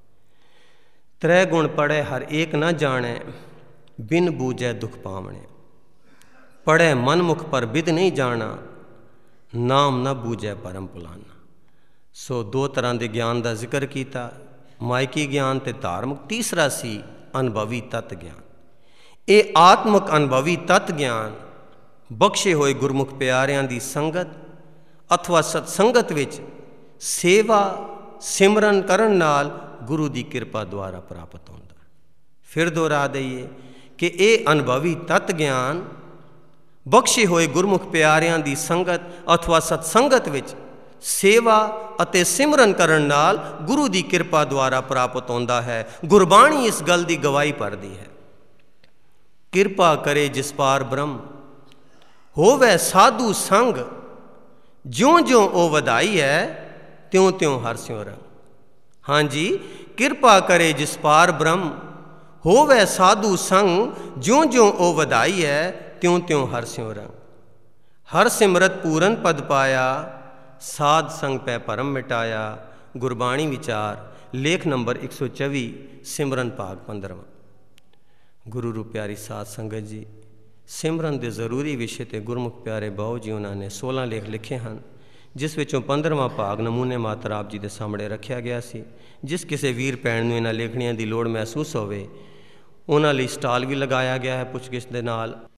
3 ਗੁਣ ਪੜ੍ਹੇ ਹਰ ਏਕ ਨਾ ਜਾਣੈ, ਬਿਨ ਬੂਝੈ ਦੁਖ ਪਾਵਣੇ। ਪੜ੍ਹੇ ਮਨਮੁਖ ਪਰ ਬਿਦ ਨਹੀਂ ਜਾਣਾ, ਨਾਮ ਨਾ ਬੂਝੈ ਪਰਮ ਭੁਲਾਨਾ। ਸੋ 2 ਤਰ੍ਹਾਂ ਦੇ ਗਿਆਨ ਦਾ ਜ਼ਿਕਰ ਕੀਤਾ, ਮਾਇਕੀ ਗਿਆਨ ਤੇ ਧਾਰਮਿਕ। ਤੀਸਰਾ ਸੀ ਅਨੁਭਵੀ ਤਤ ਗਿਆਨ। ਇਹ ਆਤਮਿਕ ਅਨੁਭਵੀ ਤਤ ਗਿਆਨ ਬਖਸ਼ੇ ਹੋਏ ਗੁਰਮੁਖ ਪਿਆਰਿਆਂ ਦੀ ਸੰਗਤ ਅਥਵਾ ਸਤਸੰਗਤ ਵਿੱਚ ਸੇਵਾ ਸਿਮਰਨ ਕਰਨ ਨਾਲ ਗੁਰੂ ਦੀ ਕਿਰਪਾ ਦੁਆਰਾ ਪ੍ਰਾਪਤ ਹੁੰਦਾ। ਫਿਰ ਦੁਹਰਾ ਦਈਏ ਕਿ ਇਹ ਅਨੁਭਵੀ ਤਤ ਗਿਆਨ ਬਖਸ਼ੇ ਹੋਏ ਗੁਰਮੁਖ ਪਿਆਰਿਆਂ ਦੀ ਸੰਗਤ ਅਥਵਾ ਸਤਸੰਗਤ ਵਿੱਚ ਸੇਵਾ ਅਤੇ ਸਿਮਰਨ ਕਰਨ ਨਾਲ ਗੁਰੂ ਦੀ ਕਿਰਪਾ ਦੁਆਰਾ ਪ੍ਰਾਪਤ ਹੁੰਦਾ ਹੈ। ਗੁਰਬਾਣੀ ਇਸ ਗੱਲ ਦੀ ਗਵਾਹੀ ਭਰਦੀ ਹੈ। ਕਿਰਪਾ ਕਰੇ ਜਿਸ ਪਾਰ ਬ੍ਰਹਮ, ਹੋਵੇ ਸਾਧੂ ਸੰਗ, ਜਿਉਂ ਉਹ ਵਧਾਈ ਹੈ, ਤਿਉਂ ਹਰਿ ਸਿਉ ਰੰਗ। ਹਾਂਜੀ, ਕਿਰਪਾ ਕਰੇ ਜਿਸ ਪਾਰ ਬ੍ਰਹਮ, ਹੋਵੇ ਸਾਧੂ ਸੰਗ, ਜਿਉਂ ਉਹ ਵਧਾਈ ਹੈ, ਤਿਉਂ ਹਰਿ ਸਿਉ ਰੰਗ। ਹਰ ਸਿਮਰਤ ਪੂਰਨ ਪਦ ਪਾਇਆ, ਸਾਧ ਸੰਗ ਪੈ ਭਰਮ ਮਿਟਾਇਆ। ਗੁਰਬਾਣੀ ਵਿਚਾਰ, ਲੇਖ ਨੰਬਰ 124, ਸਿਮਰਨ ਭਾਗ 15। ਗੁਰੂ ਰੂ ਪਿਆਰੀ ਸਾਧ ਸੰਗਤ ਜੀ, ਸਿਮਰਨ ਦੇ ਜ਼ਰੂਰੀ ਵਿਸ਼ੇ 'ਤੇ ਗੁਰਮੁਖ ਪਿਆਰੇ ਬਾਊ ਜੀ ਉਹਨਾਂ ਨੇ 16 ਲੇਖ ਲਿਖੇ ਹਨ, ਜਿਸ ਵਿੱਚੋਂ 15ਵਾਂ ਭਾਗ ਨਮੂਨੇ ਮਾਤਰ ਆਪ ਜੀ ਦੇ ਸਾਹਮਣੇ ਰੱਖਿਆ ਗਿਆ ਸੀ। ਜਿਸ ਕਿਸੇ ਵੀਰ ਭੈਣ ਨੂੰ ਇਹਨਾਂ ਲੇਖਣੀਆਂ ਦੀ ਲੋੜ ਮਹਿਸੂਸ ਹੋਵੇ, ਉਹਨਾਂ ਲਈ ਸਟਾਲ ਵੀ ਲਗਾਇਆ ਗਿਆ ਹੈ ਪੁੱਛਗਿੱਛ ਦੇ ਨਾਲ।